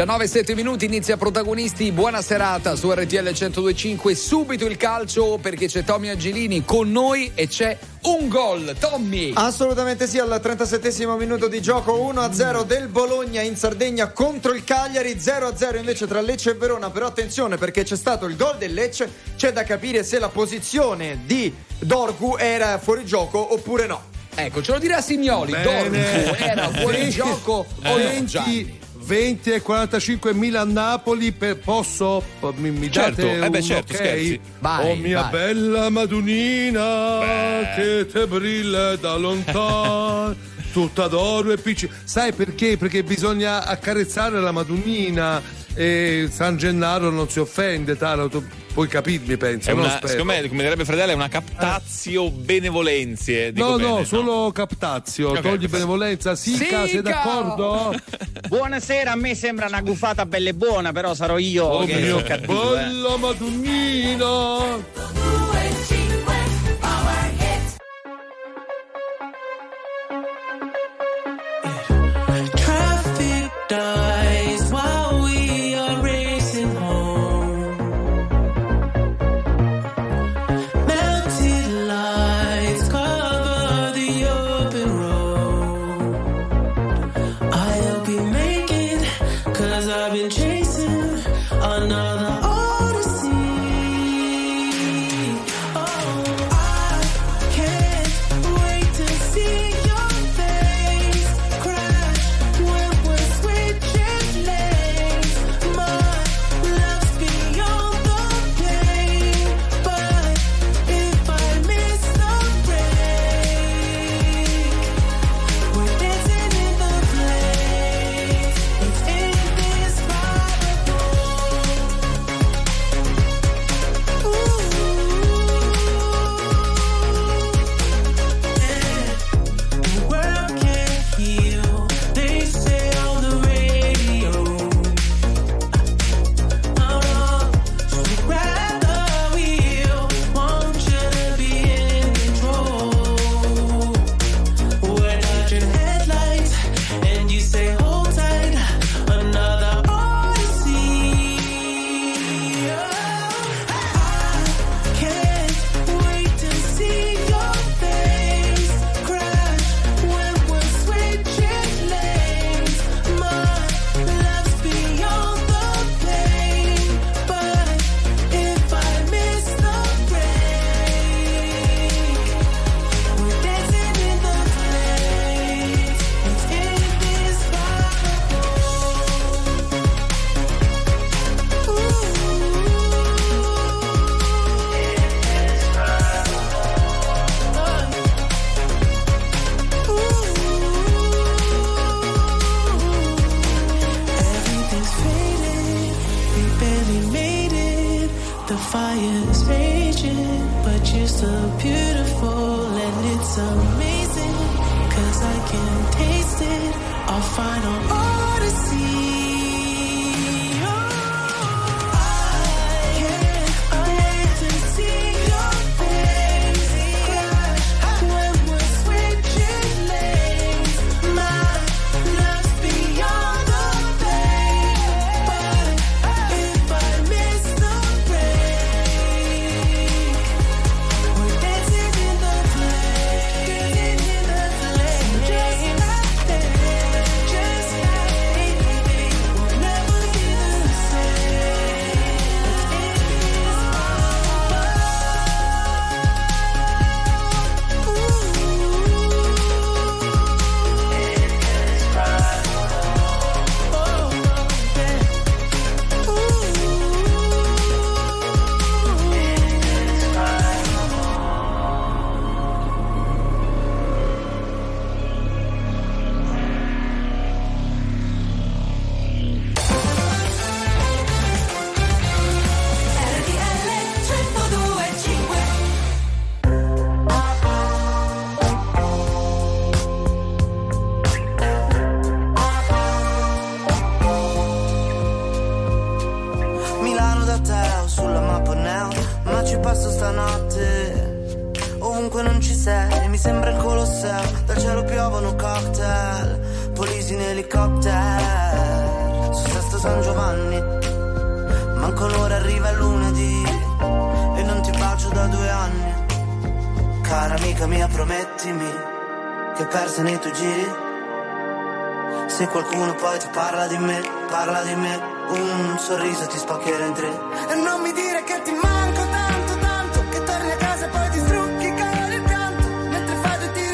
19:07, inizia Protagonisti, buona serata su RTL 102.5, subito il calcio perché c'è Tommy Angelini con noi e c'è un gol, Tommy! Assolutamente sì, al 37esimo minuto di gioco, 1-0 del Bologna in Sardegna contro il Cagliari, 0-0 invece tra Lecce e Verona, però attenzione perché c'è stato il gol del Lecce, c'è da capire se la posizione di Dorgu era fuori gioco oppure no. Ecco, ce lo dirà Signoli, Dorgu era fuori gioco o no? 20 e 45 Milan-Napoli, posso? Mi date un certo, ok? scherzi. Vai, oh mia vai. bella Madonnina, che te brilla da lontano, tutta d'oro e piccina. Sai perché? Perché bisogna accarezzare la Madonnina e San Gennaro non si offende, Taro, tu puoi capirmi, penso. Secondo me, come direbbe Fredella, è una captazio benevolenzie. No, solo captazio, Okay, togli perfetto. benevolenza. Sica, sei d'accordo? Buonasera, a me sembra una gufata bella e buona, però sarò io Oh che mio sono cattivo. bella Madonnina. I've been chasing another odyssey. It's amazing, 'cause I can taste it, our final odyssey. Dal cielo piovono cocktail, polisi in elicottero. su Sesto San Giovanni. Manco l'ora, arriva lunedì e non ti bacio da 2 anni. Cara amica mia, promettimi che persa nei tuoi giri. Se qualcuno poi ti parla di me, un sorriso ti spaccherà in 3. E non mi dire che ti manco tanto, tanto, che torni a casa e poi ti strucchi il cane il pianto mentre fai 2 tiri.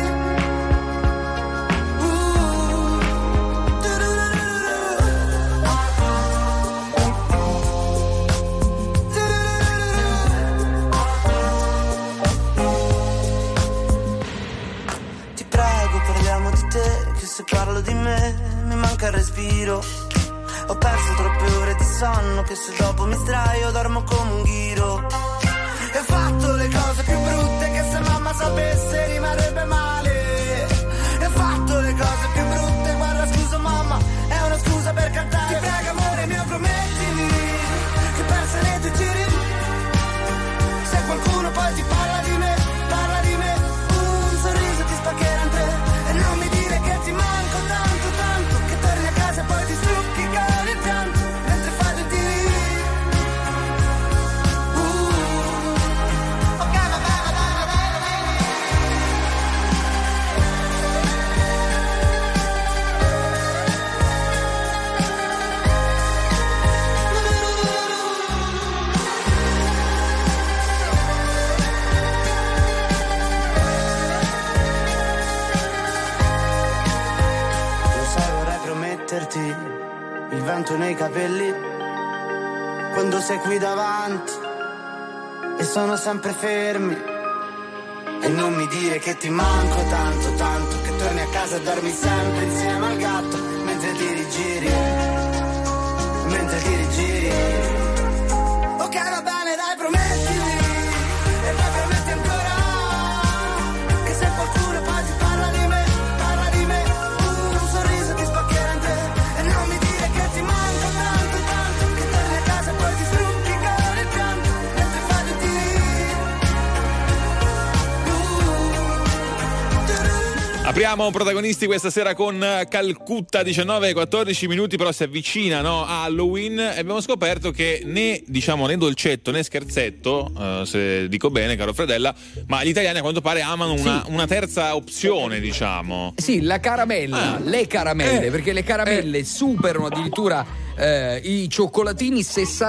Ti prego, parliamo di te, che se parlo di me mi manca il respiro. Ho perso troppe ore di sonno, che se dopo mi sdraio dormo come un ghiro. E ho fatto le cose più brutte che se mamma sapesse rimarrebbe male. E ho fatto le cose più brutte, guarda scusa mamma, è una scusa per cantare. Ti prego amore mio, promettimi che persa nei tuoi giri. Se qualcuno poi ti parla di me, un sorriso ti spaccherà in 3. E non mi dire che ti manco tanto, tanto, che torni a casa e poi ti strucchi il cane il pianto mentre fai 2 tiri. Il vento nei capelli quando sei qui davanti e sono sempre fermi. E non mi dire che ti manco tanto, tanto, che torni a casa e dormi sempre insieme al gatto mentre ti rigiri, mentre ti rigiri. Ok, va bene, dai, promettimi, e poi prometti ancora che se qualcuno poi ti parla di me, un sorriso ti spaccherà in 3. E non mi dire che ti manco tanto, tanto, che torni a casa e poi ti strucchi il cane il pianto mentre fai 2 tiri. Apriamo protagonisti questa sera con Calcutta, 19-14 minuti, però si avvicina, no, a Halloween e abbiamo scoperto che né dolcetto né scherzetto, se dico bene caro Fredella, ma gli italiani a quanto pare amano una terza opzione, diciamo. Sì, la caramella, le caramelle, perché le caramelle superano addirittura i cioccolatini.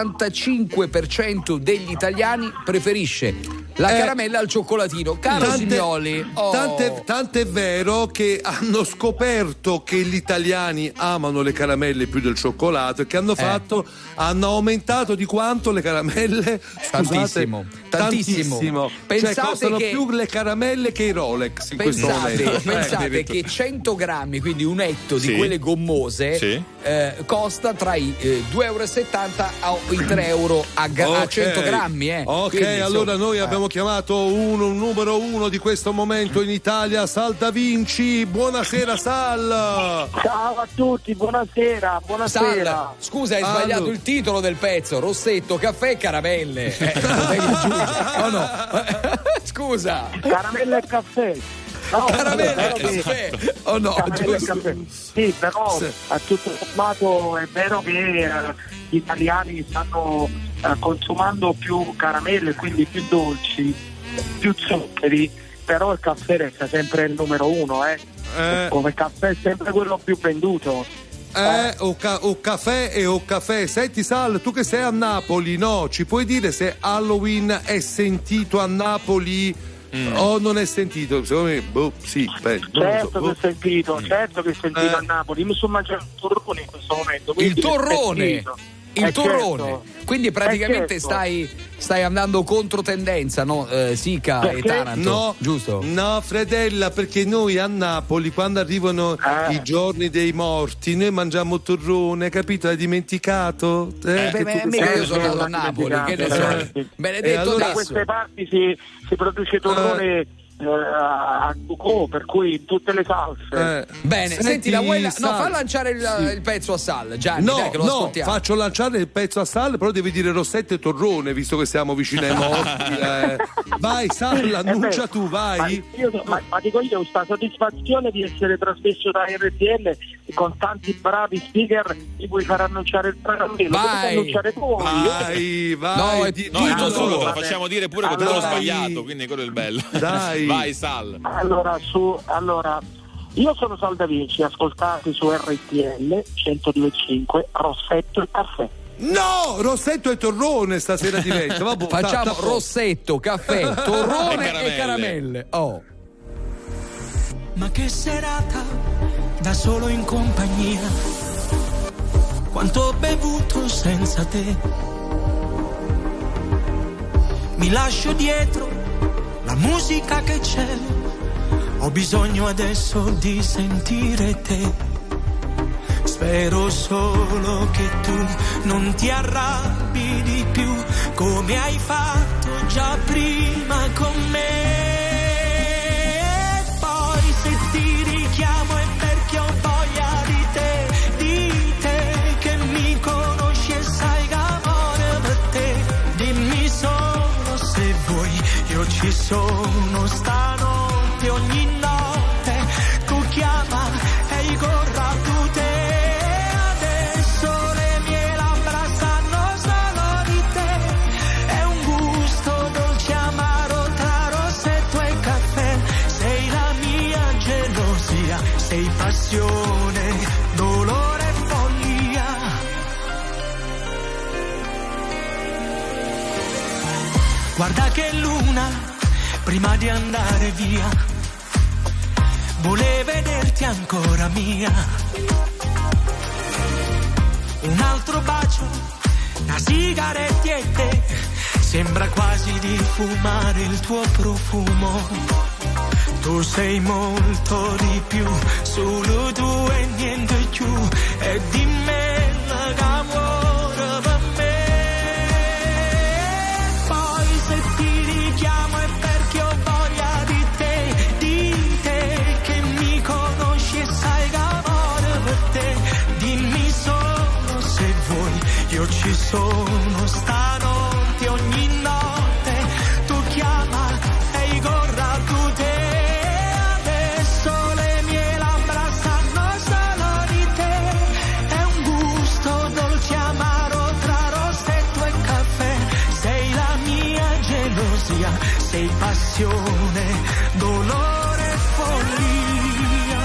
65% degli italiani preferisce la caramella al cioccolatino. Caro Signoli, tant'è vero che hanno scoperto che gli italiani amano le caramelle più del cioccolato e che hanno hanno aumentato di quanto le caramelle? Tantissimo. Pensate, cioè, costano più le caramelle che i Rolex in questo momento. Pensate che 100 grammi, quindi un etto di quelle gommose, costa tra i 2,70 € i 3 € a 100 grammi. Ok, quindi, allora noi abbiamo chiamato un numero 1 di questo momento in Italia, Sal Da Vinci. Buonasera Sal. Ciao a tutti, buonasera. Sal, scusa, hai sbagliato il titolo del pezzo. Rossetto, caffè e caramelle. Lo devi aggiungere. Oh no. Scusa. Caramelle e caffè. No, caramelle e caffè. Oh no, caffè. Sì, però a tutto sommato è vero che gli italiani stanno consumando più caramelle, quindi più dolci, più zuccheri, però il caffè resta sempre il numero 1, come caffè è sempre quello più venduto. O caffè. Senti Sal, tu che sei a Napoli, no? Ci puoi dire se Halloween è sentito a Napoli o non è sentito? Secondo me, sì. Certo che è sentito a Napoli. Mi sto mangiando il torrone in questo momento. Il torrone? Il torrone, certo. Quindi praticamente stai andando contro tendenza, no? Sica e Taranto, no, giusto? No, Fredella, perché noi a Napoli quando arrivano i giorni dei morti noi mangiamo torrone, capito? Hai dimenticato? Io sono andato a Napoli, che ne so. Benedetto, allora, da queste parti si produce torrone a Cucò, per cui in tutte le salse. Bene, senti la vuoi fa lanciare il pezzo a Sal, Gianni, dai, che lo ascoltiamo. Faccio lanciare il pezzo a Sal, però devi dire Rossetto e Torrone, visto che siamo vicini ai morti. Vai Sal, annuncia tu, vai. Ma dico io, sta soddisfazione di essere trasmesso da RTL con tanti bravi speaker ti puoi far annunciare il caramello. Vai. Annunciare tu. Vai. No, è No, non tutto solo, te lo tuo. facciamo dire pure con tutto sbagliato, quindi quello è il bello. Dai. Vai, Sal. Allora, io sono Sal Da Vinci, ascoltati su RTL 102.5, Rossetto e Caffè. No, Rossetto e Torrone stasera diventa. Vabbè, Facciamo Rossetto, caffè, torrone E e caramelle. Oh. Ma che serata, da solo in compagnia. Quanto ho bevuto senza te. Mi lascio dietro la musica che c'è. Ho bisogno adesso di sentire te. Spero solo che tu non ti arrabbi di più, come hai fatto già prima con me. E poi se ti richiamo è perché ho voglia di te che mi conosci e sai che amore per te. Dimmi solo se vuoi, io ci sono stanotte, ogni notte tu chiama e io corro a te. Sei passione, dolore e follia. Guarda che luna, prima di andare via, vuole vederti ancora mia. Un altro bacio, una sigaretta, sembra quasi di fumare il tuo profumo. Tu sei molto di più, solo tu e niente più, e di me l'amore per me. Poi se ti richiamo è perché ho voglia di te che mi conosci e sai che amore per te. Dimmi solo se vuoi, io ci sono stanotte, ogni notte tu chiama e io corro a te. Sei passione, dolore e follia.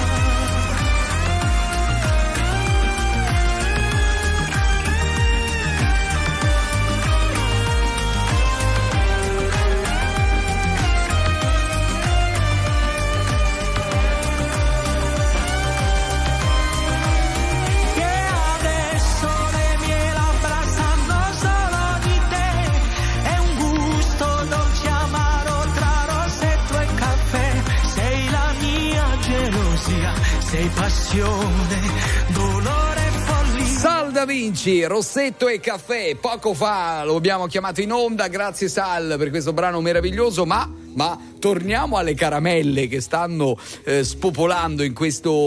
E adesso le mie labbra sanno solo di te, è un gusto dolce amaro tra rossetto e caffè. Sei la mia gelosia, sei passione, dolore e follia. Sal Da Vinci, Rossetto e caffè. Poco fa lo abbiamo chiamato in onda, grazie Sal per questo brano meraviglioso, ma torniamo alle caramelle che stanno spopolando in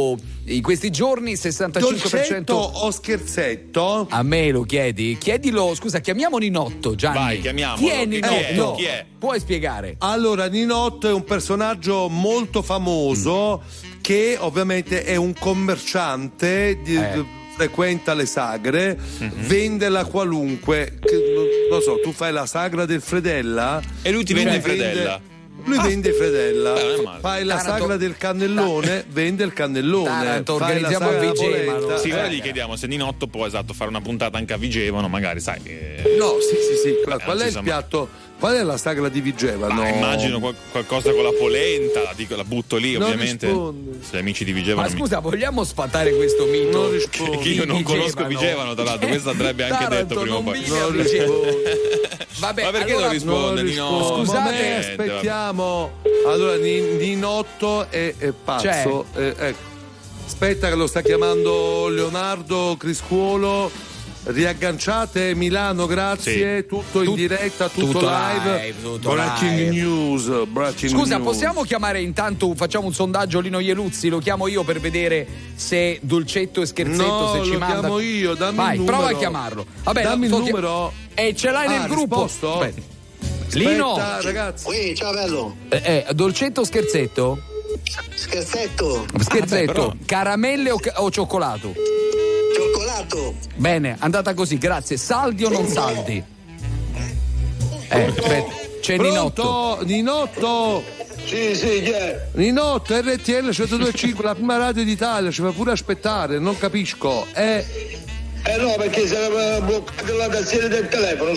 questi giorni. 65%. Dolcetto o scherzetto? A me lo chiedi? Chiedilo, scusa, chiamiamo Ninotto, Gianni. Vai, chiamiamolo. Chi è Ninotto? Chi è? Puoi spiegare? Allora, Ninotto è un personaggio molto famoso che ovviamente è un commerciante frequenta le sagre, vende la qualunque, non so, tu fai la sagra del Fredella e lui ti vende Fredella. Lui vende Fredella. Fai la Taranto, sagra del cannellone, vende il cannellone. Taranto, fai la organizziamo sagra a Vigevano. polenta. Sì, ora gli chiediamo se Ninotto può fare una puntata anche a Vigevano, magari, sai. No, sì. Qual è il insomma. piatto? Qual è la sagra di Vigevano? Immagino qualcosa con la polenta, la butto lì, Non ovviamente. risponde. Se gli amici di Vigevano. Ma scusa, vogliamo sfatare questo mito? Non risponde. Che io non conosco Vigevano, tra l'altro, questo andrebbe anche Taranto detto prima o non poi. vive a Non Vigevano. risponde. Vabbè, Ma perché allora, non risponde? Ninotto? Scusate, Vabbè, aspettiamo. Allora, Ninotto è pazzo. Ecco. Aspetta che lo sta chiamando Leonardo Criscuolo. Riagganciate Milano, grazie. Sì. Tutto in diretta, tutto live. Breaking news. Scusa, possiamo chiamare intanto, facciamo un sondaggio Lino Ieluzzi, lo chiamo io per vedere se Dolcetto e Scherzetto No, se ci lo manda. chiamo io, dammi Vai, il numero. prova a chiamarlo. Vabbè, Dammi il sto numero. E ce l'hai nel gruppo. Risposto? Aspetta. Lino, Aspetta, ragazzi. Ciao bello. Dolcetto o Scherzetto? Scherzetto. Scherzetto. Caramelle o cioccolato? Cioccolato. Bene, andata così, grazie. Saldi o non saldi? Aspetta, c'è Pronto? Ninotto. Sì, chi è? Ninotto, RTL 102.5, la prima radio d'Italia, ci fa pure aspettare, non capisco. No, perché si era bloccato la tastiera del telefono.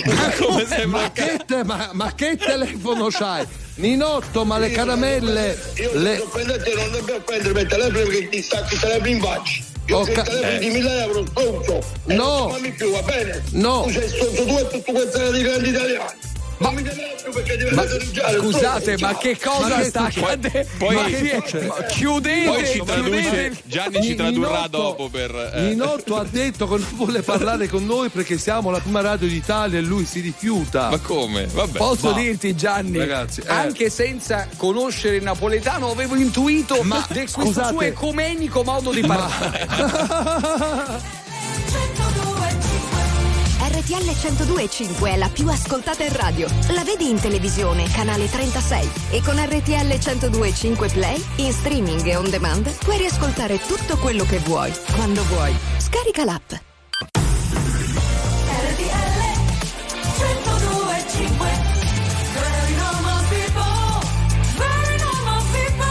Ma che telefono c'hai? Ninotto, ma le caramelle. Io non prendo te, non dobbiamo prendere il telefono perché ti stacchi il telefono in faccia. Io ho il telefono di 1.000 euro, stronzo. No. Non fammi più, va bene? No. Tu sei stronzo, tu e tutto questa di grandi italiani. Non mi devi più perché devi rigiare. Scusate, ma che cosa sta accadendo? Poi chiudete. Poi ci traduce, Gianni ci tradurrà dopo per. Ninotto ha detto che non vuole parlare con noi perché siamo la prima radio d'Italia e lui si rifiuta. Ma come? Vabbè. Posso dirti, Gianni, ragazzi, anche senza conoscere il napoletano avevo intuito questo suo ecumenico modo di parlare. RTL 102.5 è la più ascoltata in radio. La vedi in televisione, canale 36. E con RTL 102.5 Play, in streaming e on demand, puoi riascoltare tutto quello che vuoi, quando vuoi. Scarica l'app. RTL 102.5. Very normal people. Very normal people.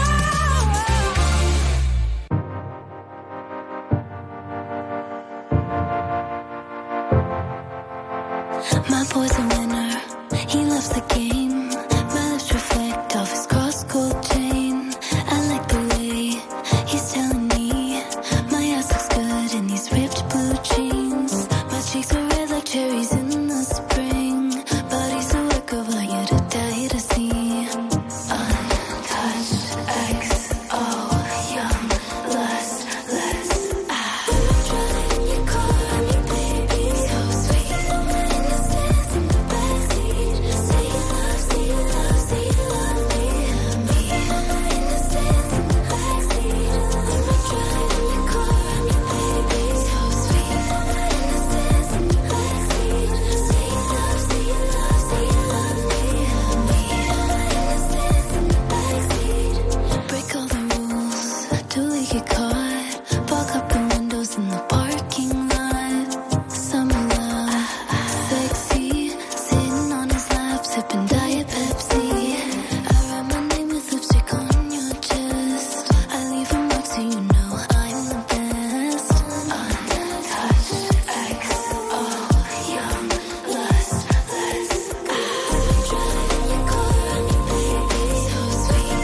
My boy's a winner, he loves the game. My lips reflect off his cross gold chain. I like the way he's telling me my ass looks good in these ripped blue jeans. My cheeks are red like cherries in the spring. Body's a work of art, you to die to see. Untouched, XO, young, lust, let's driving in your car, me baby, so sweet. Break all the rules, till we get caught. Fog up the windows in the parking lot. Summer love, sexy, sitting on his lap, sipping Diet Pepsi. I write my name with lipstick on your chest. I leave a mark so you know I'm the best. Untouched, XO, young, lust, let's driving in your car, me baby, so sweet.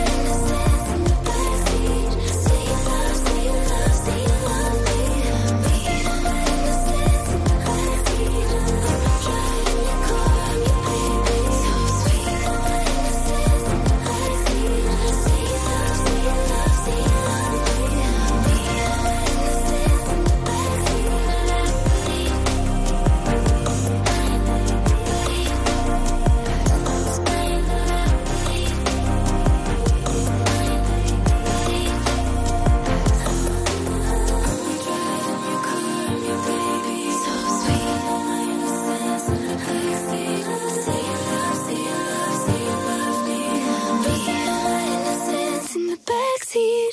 In the backseat.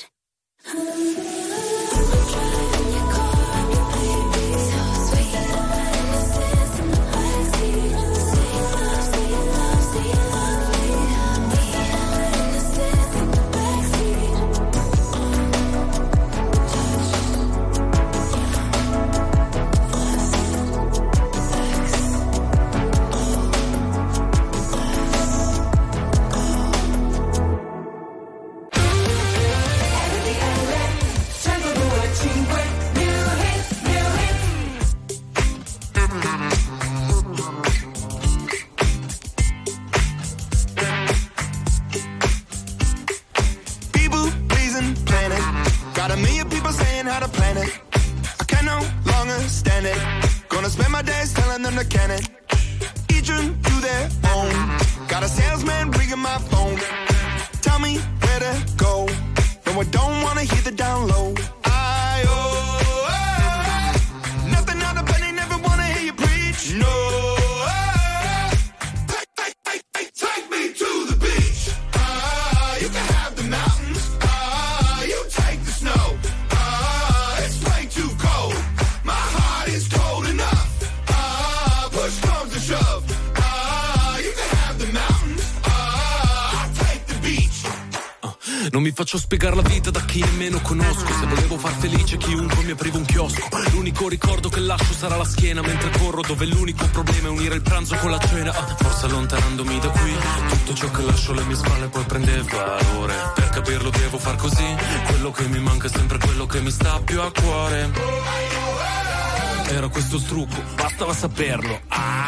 People pleasing planet. Got a million people saying how to plan it. I can no longer stand it. Gonna spend my days telling them to can it. Each one to their own. Got a salesman ringing my phone. Tell me where to go. No, I don't wanna hear the down low. Nothing out of bed, they never wanna hear you preach. No. Take me to the beach. You can have the mountains. Non mi faccio spiegare la vita da chi nemmeno conosco. Se volevo far felice chiunque mi apriva un chiosco. L'unico ricordo che lascio sarà la schiena mentre corro, dove l'unico problema è unire il pranzo con la cena. Forse allontanandomi da qui tutto ciò che lascio alle mie spalle poi prende valore. Per capirlo devo far così. Quello che mi manca è sempre quello che mi sta più a cuore. Era questo strucco, bastava saperlo.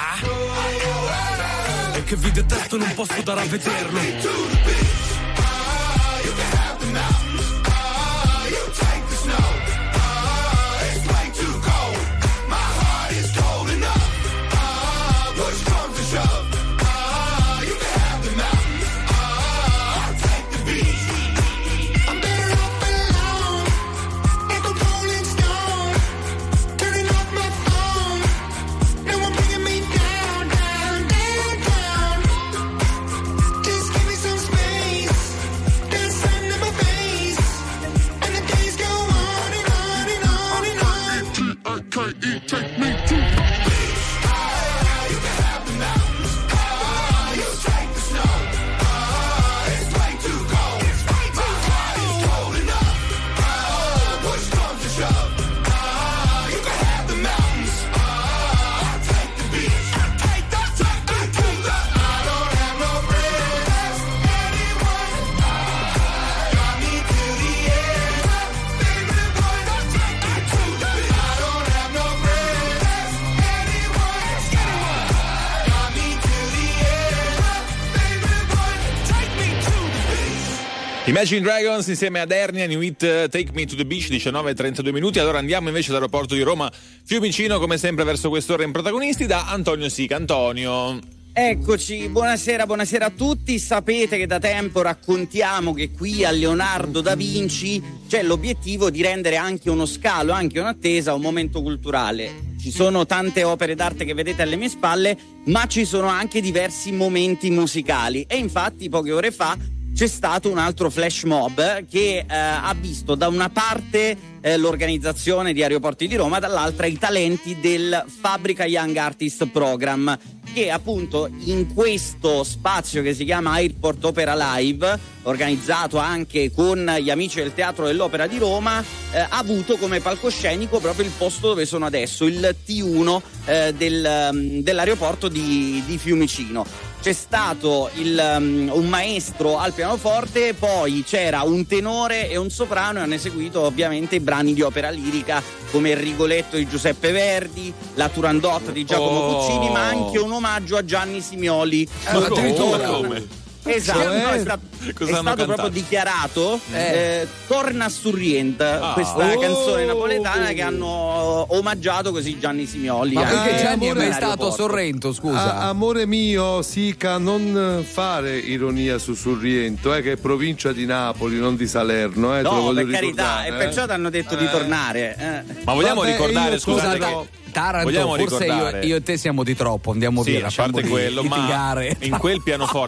E che vi detesto non posso dare a vederlo. Imagine Dragons insieme ad Ernia, New Hit Take Me to the Beach, 19:32 minuti. Allora andiamo invece all'aeroporto di Roma Fiumicino, come sempre verso quest'ora in protagonisti, da Antonio Sica. Antonio. Eccoci, buonasera a tutti. Sapete che da tempo raccontiamo che qui a Leonardo da Vinci c'è l'obiettivo di rendere anche uno scalo, anche un'attesa, un momento culturale. Ci sono tante opere d'arte che vedete alle mie spalle, ma ci sono anche diversi momenti musicali. E infatti poche ore fa c'è stato un altro flash mob che ha visto da una parte l'organizzazione di Aeroporti di Roma, dall'altra i talenti del Fabbrica Young Artist Program, che appunto in questo spazio che si chiama Airport Opera Live, organizzato anche con gli amici del Teatro dell'Opera di Roma, ha avuto come palcoscenico proprio il posto dove sono adesso, il T1 dell'aeroporto di Fiumicino. C'è stato un maestro al pianoforte, poi c'era un tenore e un soprano, e hanno eseguito ovviamente i brani di opera lirica come il Rigoletto di Giuseppe Verdi, la Turandot di Giacomo Puccini, ma anche un omaggio a Gianni Simioli. Come? Esatto, no, è stato proprio dichiarato Torna a Surrient, questa canzone napoletana che hanno omaggiato così Gianni Simioli. Ma perché Gianni è mai stato a Sorrento, scusa? Amore mio, Sica, non fare ironia su Sorrento, che è provincia di Napoli, non di Salerno. No, per carità, e perciò ti hanno detto di tornare. Ma vogliamo ricordare, scusate, Taranto, forse io e te siamo di troppo, andiamo via. A parte quello, litigare. Ma in quel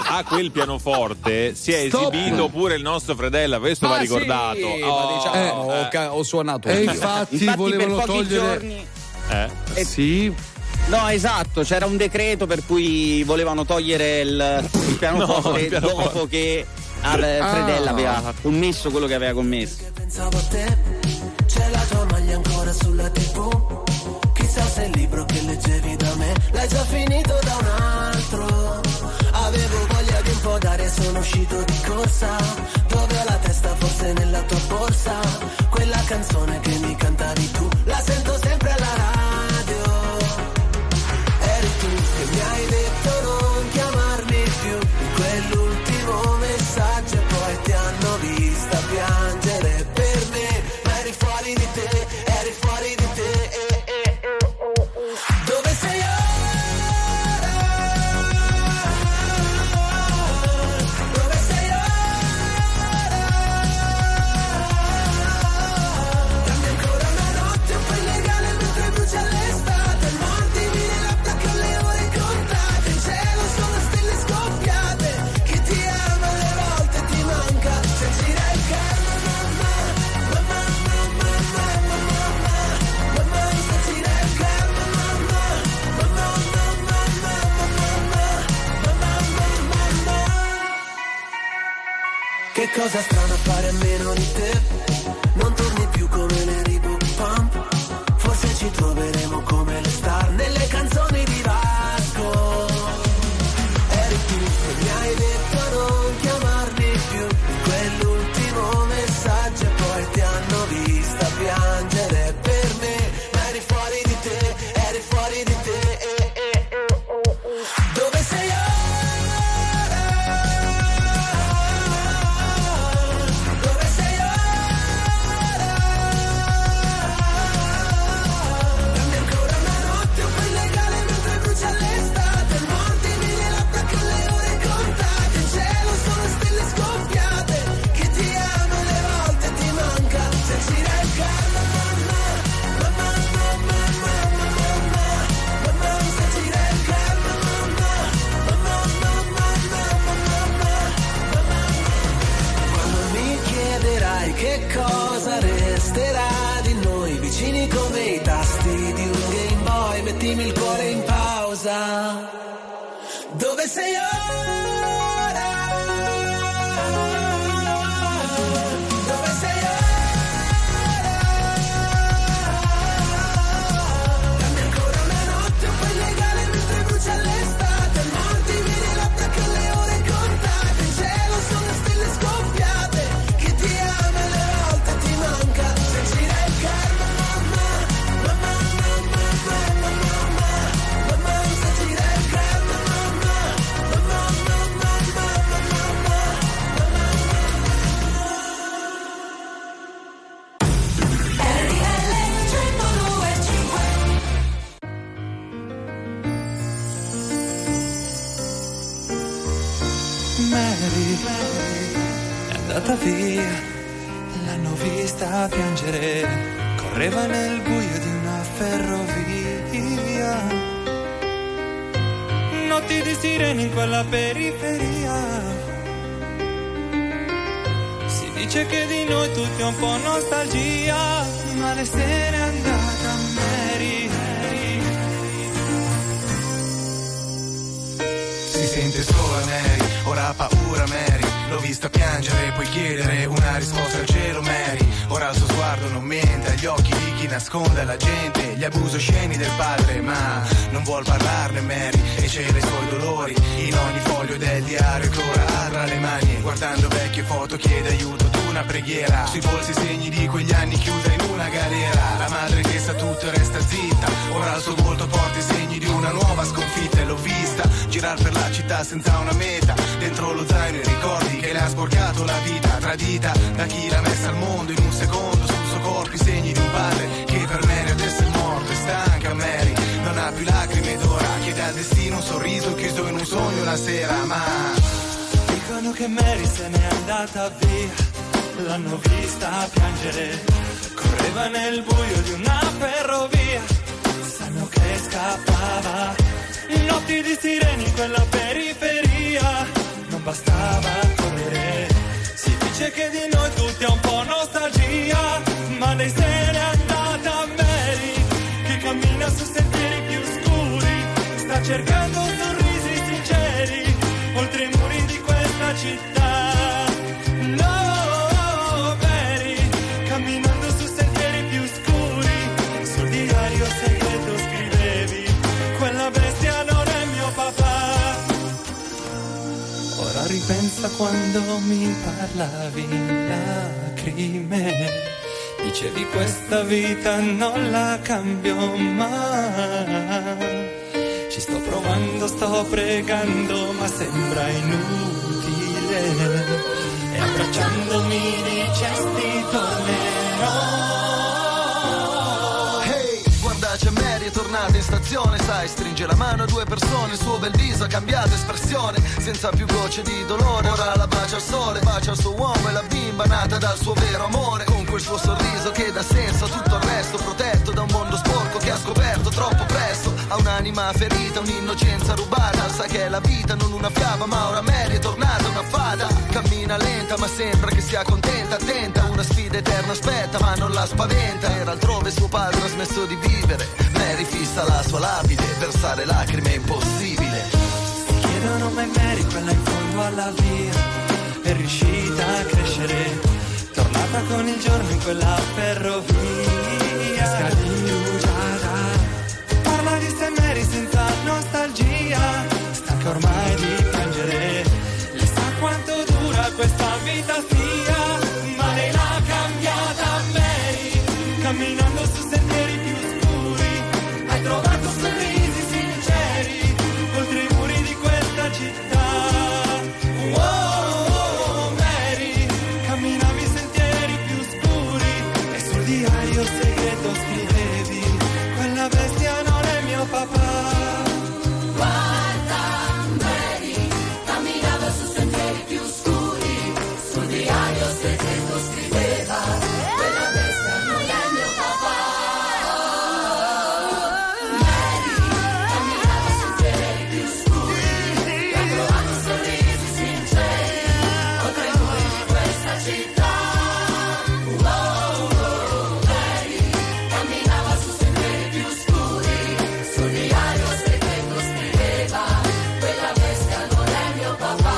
pianoforte si è esibito pure il nostro Fredella, questo va ricordato. Sì, ho suonato. E infatti volevano togliere. Sì. No, esatto, c'era un decreto per cui volevano togliere il pianoforte dopo che Fredella aveva commesso quello che aveva commesso. Pensavo a te, c'è la tua maglia ancora sulla TV. Chissà se il libro che leggevi da me l'hai già finito da un altro. Avevo voglia di un po' d'aria, sono uscito di corsa. Dove ho la testa, forse nella tua borsa. Quella canzone che mi cantavi tu, la sento sempre alla radio. Eri tu che mi hai detto non chiamarmi più, in quell'ultimo messaggio, e poi ti hanno vista piangere per me. Ma eri fuori di te, eri fuori di te. Dove sei ora? Dove sei ora? Dammi Che cosa strana fare a meno di te. Non torni più come le Reebok Pump. Forse ci troveremo come le star nelle canzoni di Vasco. Eri tu che mi hai detto non chiamarmi più. Quell'ultimo messaggio e poi ti hanno vista piangere per me. Ma eri fuori di te, eri fuori di te. Dove sei ora? Dove sei ora? Dammi ancora una notte un po' illegale mentre brucia l'estate. Monti mille labbra con le ore contate. In cielo sono stelle scoppiate. Chi ti ama le volte ti manca. Se gira il karma, mamma, mamma, mamma, mamma, mamma, mamma, se gira il karma, mamma, mamma, mamma, mamma, mamma, mamma. Quando mi chiederai che cosa resterà di noi, vicini come i tasti di un Game Boy, mettimi il cuore in pausa. Dove sei ora? Dove sei ora? Dammi ancora una notte un po' illegale mentre brucia l'estate. Monti mille labbra con le ore contate. In cielo sono stelle scoppiate. Chi ti ama le volte ti manca. Se gira il karma, mamma, mamma, mamma, mamma, mamma, mamma, se gira il karma, mamma, mamma, mamma, mamma, mamma, Mary è andata via, l'hanno vista piangere, correva nel buio di una ferrovia. Notti di sirene in quella periferia. Si dice che di noi tutti è un po' nostalgia, ma lei se n'è andata, Mary. Si sente sola Mary, ora ha paura Mary. L'ho vista piangere, puoi chiedere una risposta al cielo Mary. Ora il suo sguardo non mente, agli occhi di chi nasconde la gente gli abusi osceni del padre, ma non vuol parlarne Mary e cela i suoi dolori in ogni foglio del diario che ora ha tra le mani. Guardando vecchie foto chiede aiuto ad una preghiera, sui polsi segni di quegli anni chiusa in una galera. La madre che sa tutto e resta zitta, ora il suo volto porta i segni di una nuova sconfitta. E l'ho vista girar per la città senza una meta, dentro lo zaino i ricordi che le ha sporcato la vita, tradita da chi l'ha messa al mondo in un secondo. Sul suo corpo i segni di un padre che per Mary adesso è morto. È stanca Mary, non ha più lacrime ed ora chiede al destino un sorriso chiuso in un sogno una sera. Ma Dicono che Mary se n'è andata via, l'hanno vista piangere, correva nel buio di una ferrovia. Sanno che scappava, notti di sirene in quella periferia. Non bastava correre, si dice che di noi tutti è un po' nostalgia, ma lei se n'è andata Mary, che cammina su sentieri più scuri, sta cercando sorrisi sinceri oltre i muri di questa città. No, Mary, camminando su sentieri più scuri, sul diario segreto scrivevi, quella bestia non è mio papà. Ora ripensa quando mi parlavi in lacrime, dicevi questa vita non la cambio mai. Ci sto provando, sto pregando, ma sembra inutile. E abbracciandomi dicesti tornerò. guarda c'è Mary, è tornata in stazione, sai, stringe la mano a due persone, il suo bel viso ha cambiato espressione, senza più gocce di dolore, ora la bacia al sole, bacia il suo uomo e la bimba nata dal suo vero amore, con quel suo sorriso che dà senso a tutto il resto, protetto da un mondo sporco che ha scoperto troppo presto, ha un'anima ferita, un'innocenza rubata, sa che è la vita, non una fiaba, ma ora Mary è tornata una fata, cammina lenta ma sembra che sia contenta, attenta, una sfida eterna aspetta ma non la spaventa, era altrove suo padre ha smesso di vivere, Mary fissa la sua lapide, versare lacrime è impossibile. Si chiedono mai Mary, quella in fondo alla via, è riuscita a crescere, tornata con il giorno in quella ferrovia scagliugiata. Parla di St. Mary senza nostalgia, stanca ormai di piangere, le sa quanto dura questa vita sia, ma lei l'ha cambiata Mary, camminando su sentieri più scuri, hai trovato sorrisi sinceri, oltre i muri di questa città. Oh, Mary, camminavi sentieri più scuri e sul diario segreto scrivevi, quella bestia non è mio papà. Guarda, Mary, camminava su sentieri più scuri, sul diario segreto scriveva, quella bestia non è mio papà. Mary, camminava su sentieri più scuri, ha trovato sorrisi sinceri, oltre i muri di questa città. Mary, camminava su sentieri più scuri, sul diario segreto scriveva, quella bestia non è mio papà.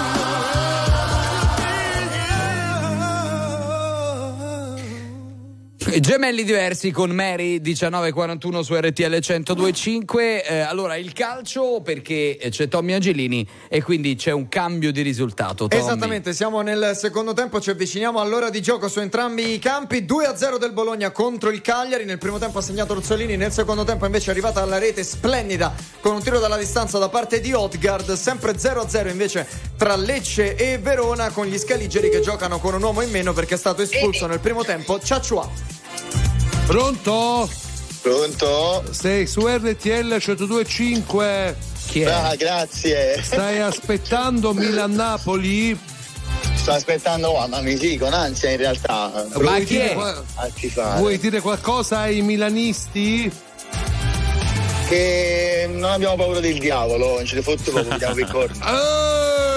Gemelli diversi con Mary 19:41 su RTL 102.5. Allora il calcio, perché c'è Tommy Angelini e quindi c'è un cambio di risultato, Tommy. Esattamente, siamo nel secondo tempo, ci avviciniamo all'ora di gioco su entrambi i campi. 2-0 del Bologna contro il Cagliari. Nel primo tempo ha segnato Ruzzolini, nel secondo tempo invece è arrivata alla rete splendida con un tiro dalla distanza da parte di Odgaard. Sempre 0-0 invece tra Lecce e Verona, con gli scaligeri che giocano con un uomo in meno perché è stato espulso nel primo tempo Ciacciua. Pronto? Pronto? Sei su RTL 102.5. Chi è? Ah, grazie. Stai aspettando Milan-Napoli? Sto aspettando, ma mi sì, con ansia in realtà. Ma chi è? A tifare. Vuoi dire qualcosa ai milanisti? Che non abbiamo paura del diavolo, non ce ne fotte poco, vediamo che corno.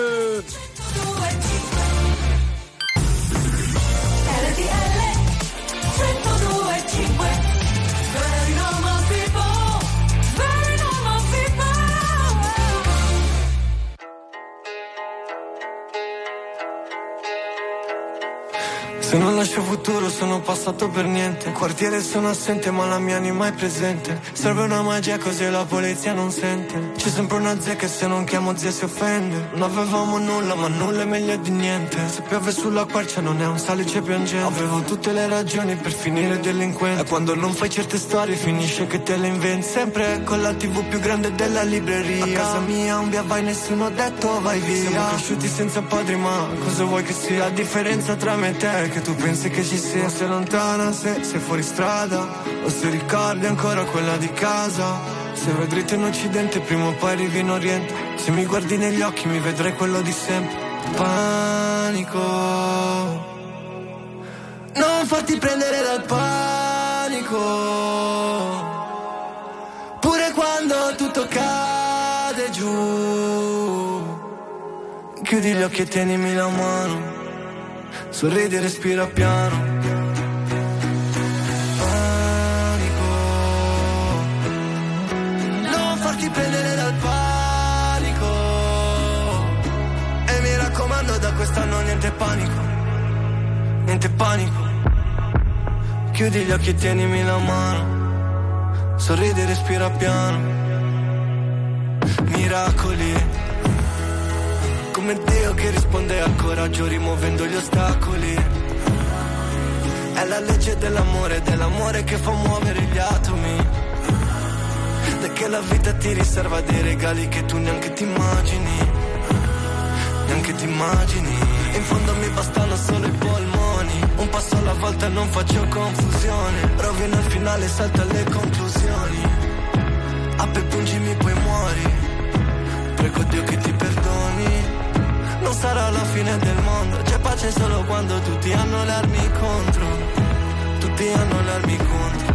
Se non lascio futuro sono passato per niente, quartiere sono assente ma la mia anima è presente. Serve una magia così la polizia non sente, c'è sempre una zia che se non chiamo zia si offende. Non avevamo nulla ma nulla è meglio di niente, se piove sulla quercia non è un salice piangente. Avevo tutte le ragioni per finire delinquente, e quando non fai certe storie finisce che te le inventi. Sempre con la TV più grande della libreria, a casa mia un via vai nessuno ha detto vai via. Siamo cresciuti senza padri ma cosa vuoi che sia? La differenza tra me e te che tu pensi che ci sia, sei lontana se sei fuori strada, o se ricordi ancora quella di casa. Se vai dritto in occidente prima o poi arrivi in oriente, se mi guardi negli occhi mi vedrai quello di sempre. Panico, non farti prendere dal panico, pure quando tutto cade giù. Chiudi gli occhi e tienimi la mano, sorridi e respira piano. Panico, non farti prendere dal panico, e mi raccomando da quest'anno niente panico, niente panico. Chiudi gli occhi e tienimi la mano, sorridi e respira piano. Miracoli, come Dio che risponde al coraggio rimuovendo gli ostacoli. È la legge dell'amore che fa muovere gli atomi, da che la vita ti riserva dei regali che tu neanche ti immagini, neanche ti immagini. In fondo mi bastano solo i polmoni, un passo alla volta non faccio confusione, rovino il finale, salto alle conclusioni. Apri, pungimi poi muori, prego Dio che ti perdoni. Non sarà la fine del mondo, c'è pace solo quando tutti hanno le armi contro, tutti hanno le armi contro.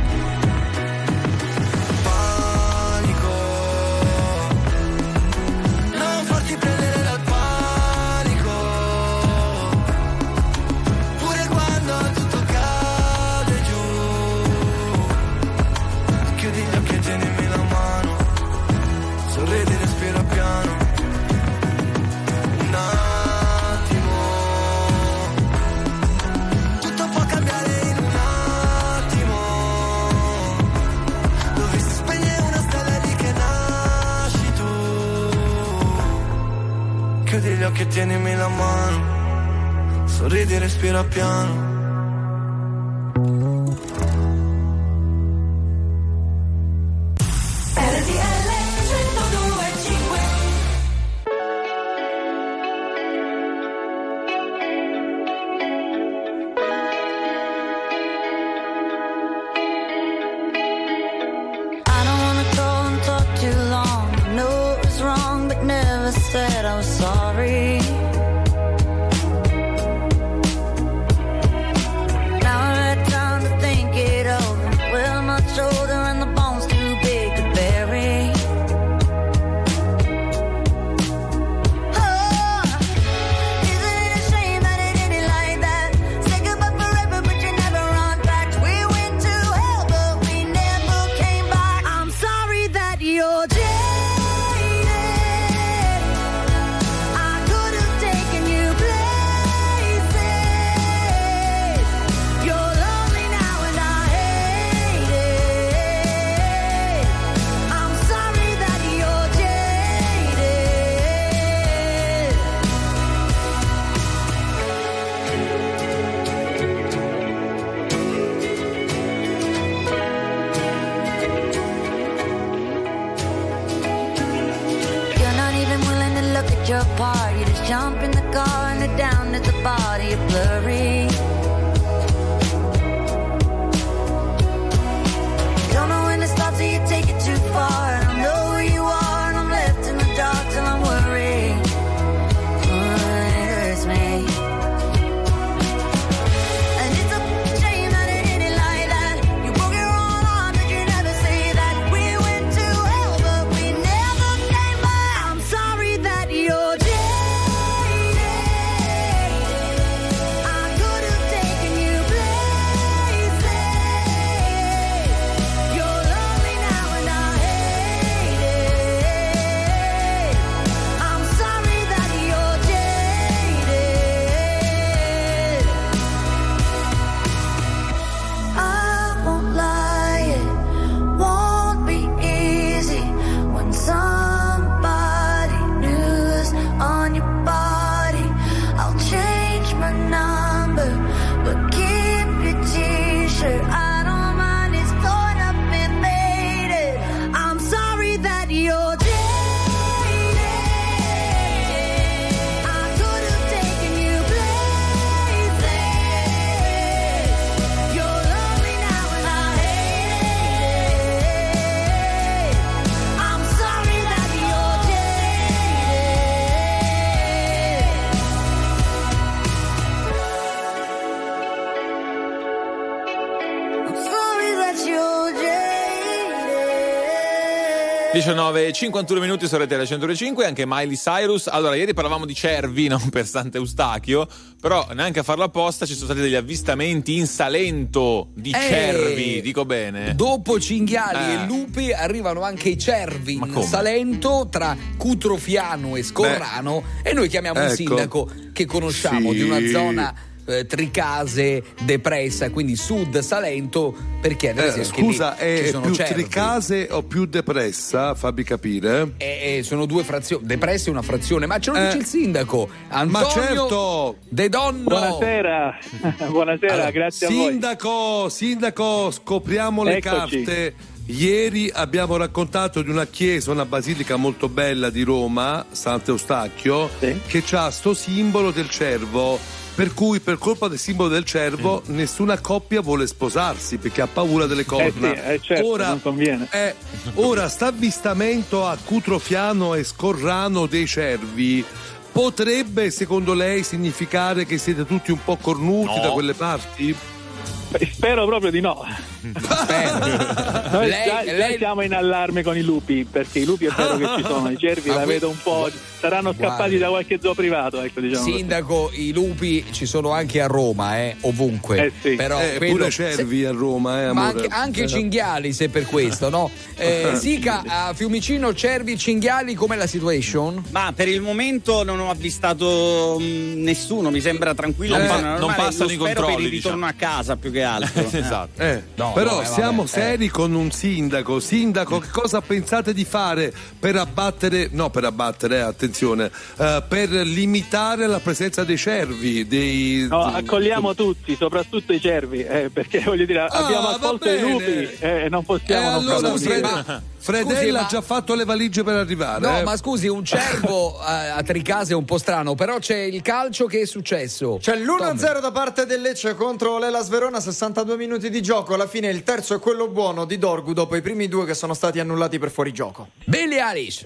Panico, non farti prendere dal panico, pure quando tutto cade giù. Chiudi gli occhi e tienimi la mano, sorridi e respira piano. Un attimo sorridi, respira piano. Said I was sorry. Now I had time to think it over. Well, my shoulder and the bones too big to bury. Oh, isn't it a shame that it ended like that? Say goodbye forever, but you never run back. We went to hell, but we never came back. I'm sorry that you're dead. Your part, you just jump in the car and head down to the body of blurry. Don't know when to stop till you take it too far. I don't know where you are and I'm left in the dark till I'm worried. Oh, it hurts me. And it's a shame that it ended like that. You broke your own arm, but you never say that. We went to hell, but we never came back. I'm sorry that you're dead. I could have taken you places. You're lonely now and I hate it. I'm sorry that you're jaded. I won't lie, it won't be easy when somebody new's on your body. I'll change my number, but keep your t-shirt. I don't mind, it's torn up and faded. I'm sorry that you're jaded. I could have taken you places. You're lonely now and I hate it. I'm sorry that you're jaded. I'm sorry that you're jaded. 19:51 minuti su RTL 105, anche Miley Cyrus. Allora, ieri parlavamo di cervi, non per Sant'Eustachio, però neanche a farlo apposta ci sono stati degli avvistamenti in Salento di cervi, dico bene. Dopo cinghiali e lupi arrivano anche i cervi in come? Salento, tra Cutrofiano e Scorrano, e noi chiamiamo un ecco. sindaco che conosciamo Sì. di una zona Tricase depressa, quindi sud Salento, perché ad esempio scusa, lì ci è sono più cervi. Tricase o più depressa? Fammi capire. Sono due frazioni, depressa è una frazione, ma ce lo dice il sindaco Antonio Ma certo. De Donno. Buonasera, buonasera, Allora, grazie a voi. Sindaco, scopriamo le Eccoci. carte. Ieri abbiamo raccontato di una chiesa, una basilica molto bella di Roma, Sant'Eustachio, che ha sto simbolo del cervo. Per cui, per colpa del simbolo del cervo, nessuna coppia vuole sposarsi perché ha paura delle corna. Certo, ora, non conviene. Ora, st'avvistamento a Cutrofiano e Scorrano dei cervi potrebbe, secondo lei, significare che siete tutti un po' cornuti da quelle parti? Spero proprio di no. Noi già siamo in allarme con i lupi, perché i lupi è vero che ci sono, i cervi la vedo un po', saranno scappati da qualche zoo privato, ecco, diciamo. Sindaco, i lupi ci sono anche a Roma, ovunque. Sì. Però pure cervi a Roma, ma amore. anche cinghiali, se per questo, no? Sica, a Fiumicino, cervi, cinghiali, com'è la situation? Ma per il momento non ho avvistato nessuno, mi sembra tranquillo. Non passano i spero controlli, per il ritorno a casa più che che altro. Esatto. Però siamo seri con un sindaco. Sindaco, che cosa pensate di fare per attenzione, per limitare la presenza dei cervi? Accogliamo tutti, soprattutto i cervi, perché voglio dire, abbiamo accolto i lupi e non possiamo non farlo. Fredella ha già fatto le valigie per arrivare. No, ma scusi, un cervo a Tricase è un po' strano, però c'è il calcio. Che è successo? C'è l'1-0 da parte del Lecce contro l'Hellas Verona, 62 minuti di gioco. Alla fine il terzo è quello buono di Dorgu dopo i primi due che sono stati annullati per fuorigioco. Billie Eilish.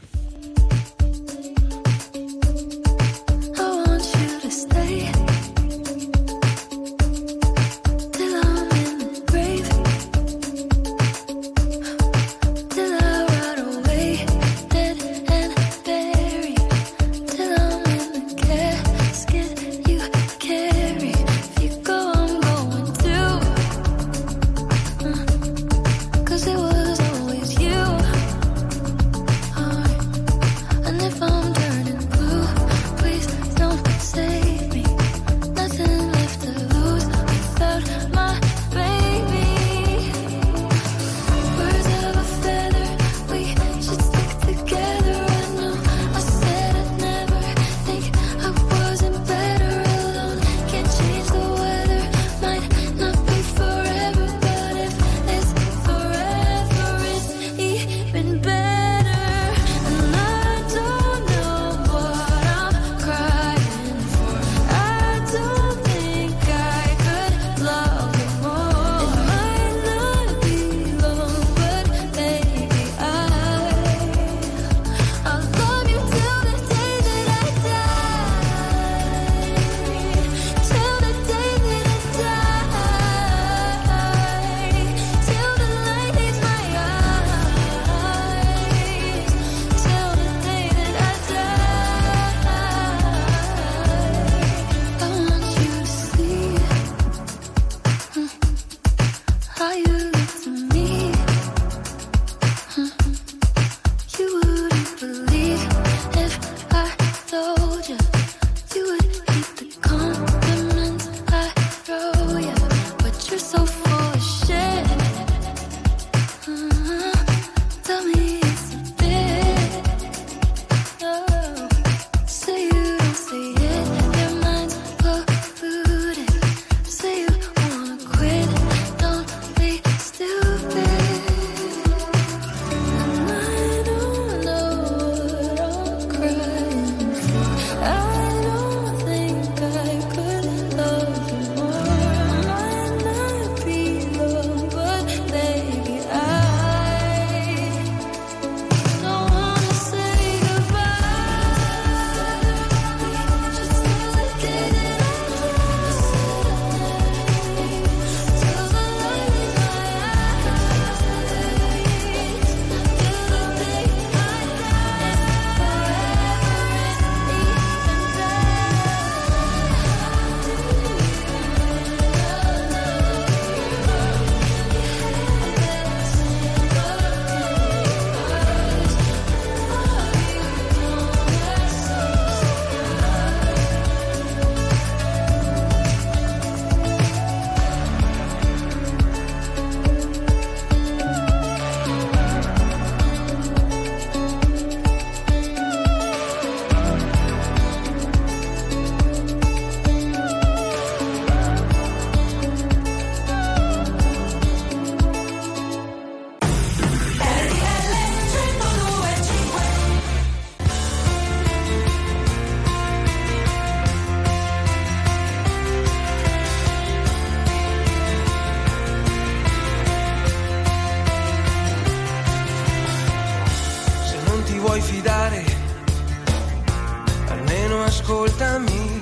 ascoltami,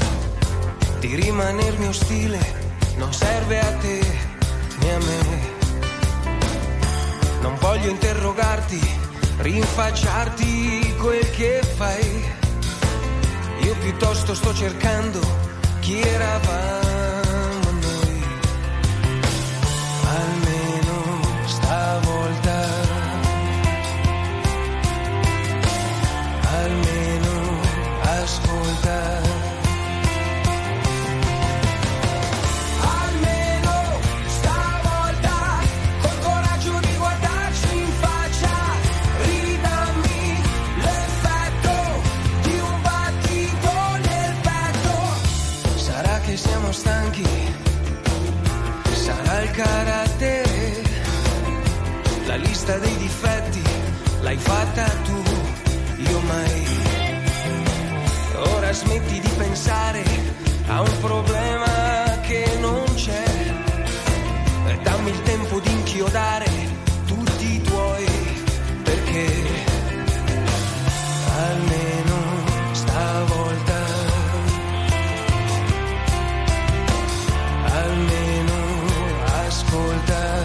di rimanermi ostile non serve a te né a me. Non voglio interrogarti, rinfacciarti quel che fai. Io piuttosto sto cercando chi eravamo noi. Almeno stavolta, almeno ascolta. Almeno siamo stanchi, sarà il carattere, la lista dei difetti l'hai fatta tu, io mai. Ora smetti di pensare a un problema che non c'è, e dammi il tempo di inchiodare tutti i tuoi, perché almeno stavolta, almeno ascolta.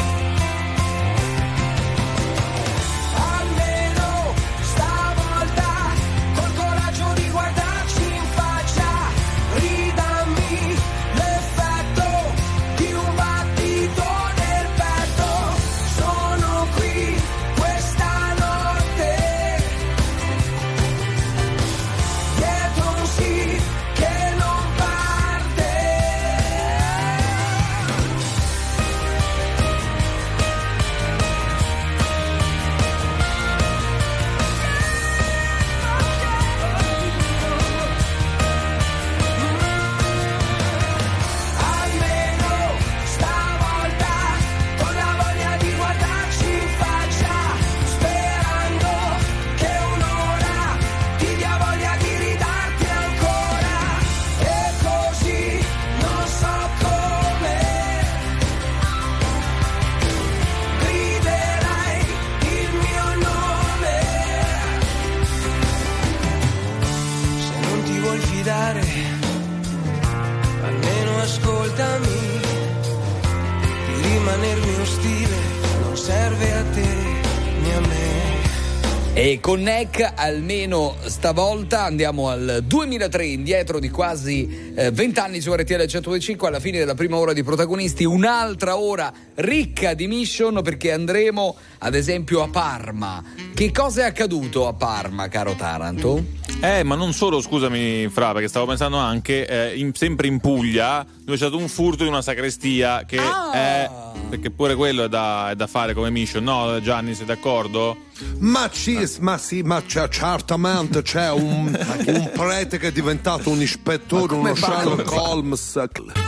Almeno stavolta, col coraggio di guardarci in faccia, ridammi l'effetto di un battito nel petto. Sono qui questa notte, dietro un sì che non parte. Almeno stavolta, con la voglia di guardarci in faccia, sperando che un'ora ti dia voglia di ridarti ancora. E così non so come griderai il mio nome. Se non ti vuoi fidare, almeno ascoltami, di rimanermi ostile non serve a te né a me. E con NEC almeno stavolta andiamo al 2003, indietro di quasi 20 anni su RTL 102.5, alla fine della prima ora di Protagonisti, un'altra ora ricca di mission, perché andremo ad esempio a Parma. Che cosa è accaduto a Parma, caro Taranto? Ma non solo, scusami Fra, perché stavo pensando anche sempre in Puglia, dove c'è stato un furto di una sacrestia che perché pure quello è da fare come mission, no Gianni, sei d'accordo? Ma certamente c'è un prete che è diventato un ispettore, uno Sherlock Holmes.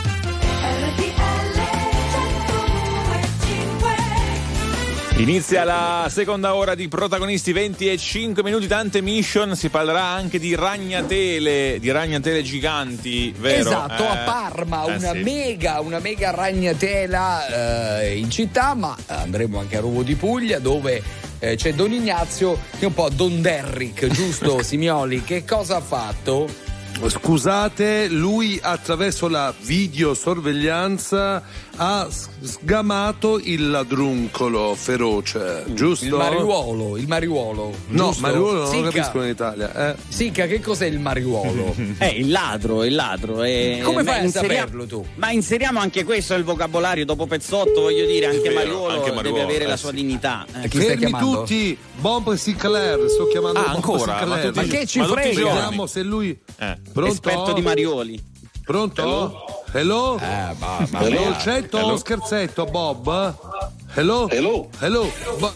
Inizia la seconda ora di Protagonisti, 20 e 5 minuti, tante mission, si parlerà anche di ragnatele giganti, vero? Esatto, a Parma, una mega ragnatela in città, ma andremo anche a Ruvo di Puglia, dove c'è Don Ignazio che è un po' Don Derrick, giusto Simioli? Che cosa ha fatto? Scusate, lui attraverso la videosorveglianza ha sgamato il ladruncolo feroce, giusto? Il mariuolo. No, giusto? mariuolo non Sicca. lo capisco in Italia. Sicca, che cos'è il mariuolo? Il ladro. Come fai a saperlo tu? Ma inseriamo anche questo nel vocabolario, dopo Pezzotto, voglio dire, anche Mariuolo deve avere la sua dignità. Chi stai Fermi chiamando? tutti, Bomb Sinclair, sto chiamando Bomb ancora? Sinclair. Ma che ci frega? Vediamo se lui pronto? Esperto di Marioli. Pronto? Hello? Hello? Certo, Hello? scherzetto, Bob? Hello? Bo-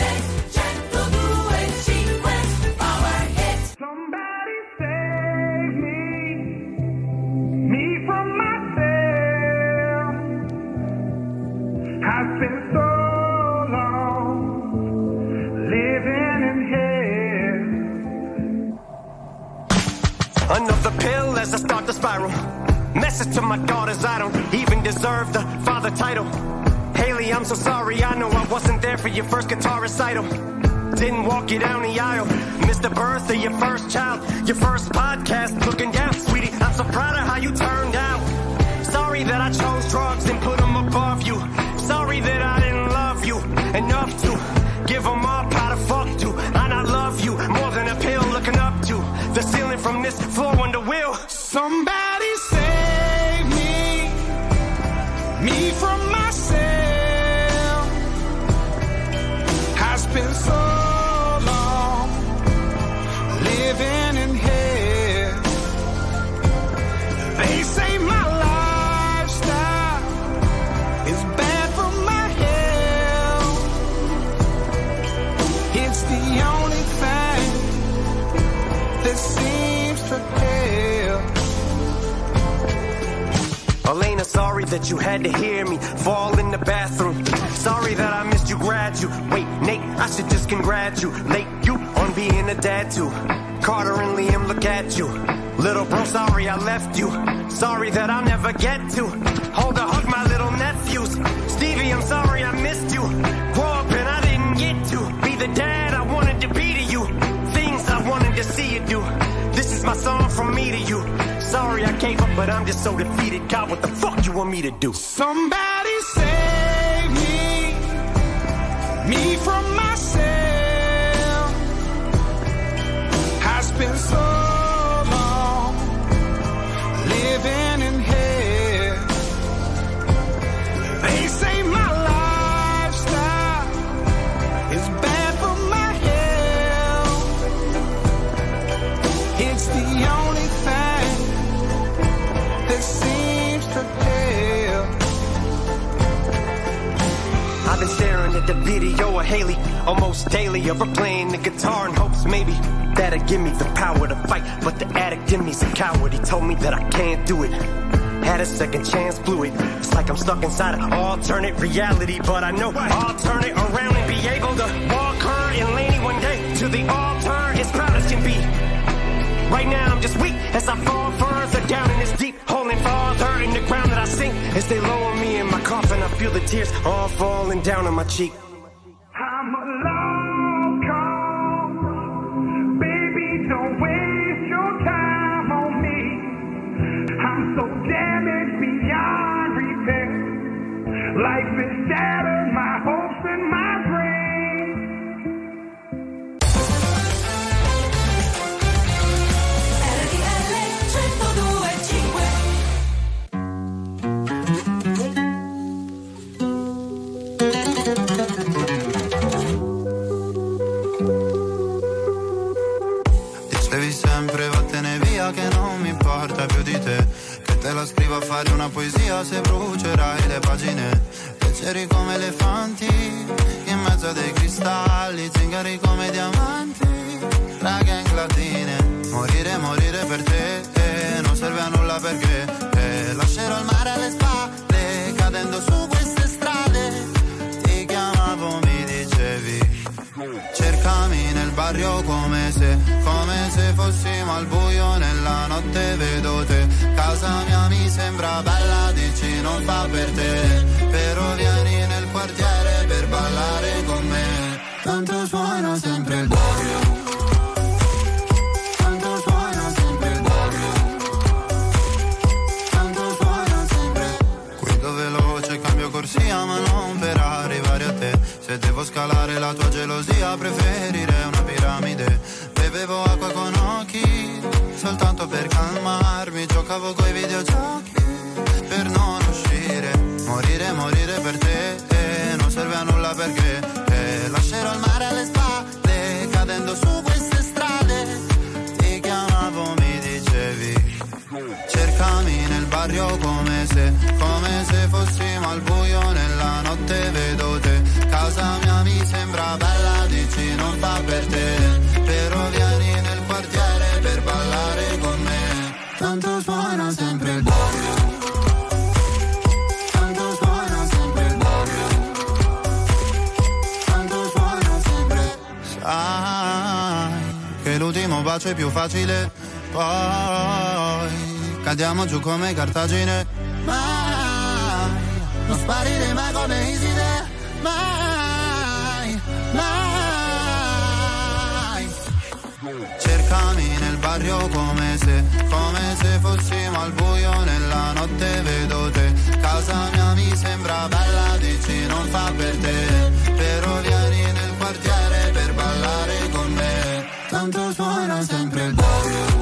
Another pill as I start to spiral. Message to my daughters, I don't even deserve the father title. Haley, I'm so sorry, I know I wasn't there for your first guitar recital. Didn't walk you down the aisle. Missed the birth of your first child. Your first podcast, looking down. Sweetie, I'm so proud of how you turned out. Sorry that I chose drugs and put them above you. Sorry that I didn't love you enough to give them up how to fuck to. And I love you more than a pill, looking up to the ceiling from this floor on the wheel. Somebody save me from myself. I spent so long living in hell. They say my lifestyle is Elena, sorry that you had to hear me fall in the bathroom. Sorry that I missed you, graduate. Nate, I should just congratulate you on being a dad too. Carter and Liam, look at you. Little bro, sorry I left you. Sorry that I'll never get to hold or hug my little nephews. Stevie, I'm sorry I missed you. Grow up and I didn't get to be the dad I wanted to be to you. Things I wanted to see you do. This is my song from me to you. Sorry I gave up, but I'm just so defeated. God, what the fuck you want me to do? Somebody save me from myself. I spent so long living in hell. They say my lifestyle is bad for my health. It's the only thing that seems to help. I've been staring at the video of Haley almost daily, of her playing the guitar in hopes maybe that'll give me the power to fight. But the addict in me's a coward. He told me that I can't do it. Had a second chance, blew it. It's like I'm stuck inside an alternate reality, but I know I'll turn it around and be able to walk her and Laney one day to the altar as proud as can be. Right now I'm just weak as I fall further down in this deep, holding farther in the ground that I sink. As they lower me in my coffin, I feel the tears all falling down on my cheek. I'm a long call. Baby, don't waste your time on me. I'm so damaged beyond repair. Life has shattered my hopes and my dreams. RTL 102.5. Dicevi sempre vattene via che non mi importa più di te, che te la scrivo a fare una poesia se brucerai le pagine. Piaceri come elefanti in mezzo a dei cristalli, zingari come diamanti, tra gang latine. Morire, morire per te, non serve a nulla perché lascerò il mare alle spalle, cadendo su queste strade. Ti chiamavo, mi dicevi cercami nel barrio come se fossimo al buio nella notte, vedo te. Casa mia mi sembra bella, dici non fa per te, però vieni nel quartiere per ballare con me. Tanto suona sempre il barrio, tanto suona sempre il barrio, tanto suona sempre. Guido veloce, cambio corsia ma non per arrivare a te. Se devo scalare la tua gelosia preferirei una piramide. Bevevo acqua con occhi soltanto per calmarmi, giocavo coi videogiochi per non uscire. Morire, morire per te, non serve a nulla perché lascerò il mare alle spalle, cadendo su queste strade. Ti chiamavo, mi dicevi cercami nel barrio come se fossimo al buio nella notte, vedo te. Casa mia mi sembra bella, dici non fa per te, però vieni nel quartiere per ballare con me. Tanto suona sempre il barrio, tanto suona sempre il barrio, tanto suona sempre. Sai che l'ultimo bacio è più facile, poi cadiamo giù come Cartagine. Mai non sparire mai come Iside, mai, mai. Cercami nel barrio come se fossimo al buio nella notte, vedo te. Casa mia mi sembra bella, dici non fa per te, però vieni nel quartiere per ballare con me. Tanto suona sempre il barrio,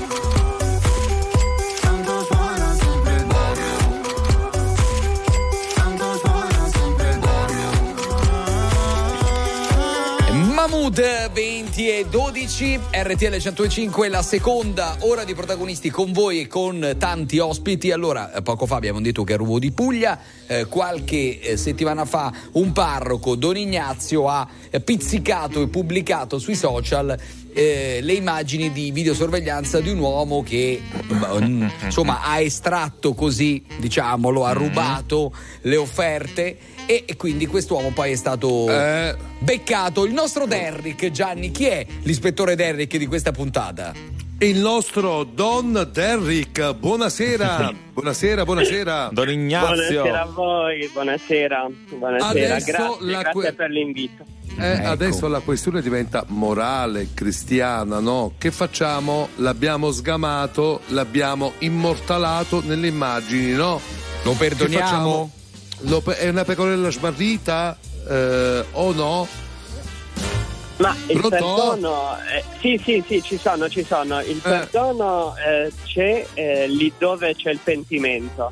Mahmood 20 e 12, RTL 105, la seconda ora di protagonisti con voi e con tanti ospiti. Allora, poco fa abbiamo detto che ero uovo di Puglia, qualche settimana fa un parroco, Don Ignazio, ha pizzicato e pubblicato sui social le immagini di videosorveglianza di un uomo che insomma ha estratto così, diciamolo, ha rubato le offerte e quindi quest'uomo poi è stato beccato. Il nostro Derrick, Gianni, chi è l'ispettore Derrick di questa puntata? Il nostro Don Derrick, buonasera. Buonasera. Don Ignazio. Buonasera a voi, buonasera. Grazie per l'invito. Adesso la questione diventa morale, cristiana, no? Che facciamo? L'abbiamo sgamato, l'abbiamo immortalato nelle immagini, no? Lo perdoniamo? È una pecorella smarrita o no? Ma il perdono, sì, ci sono. Il perdono c'è lì dove c'è il pentimento.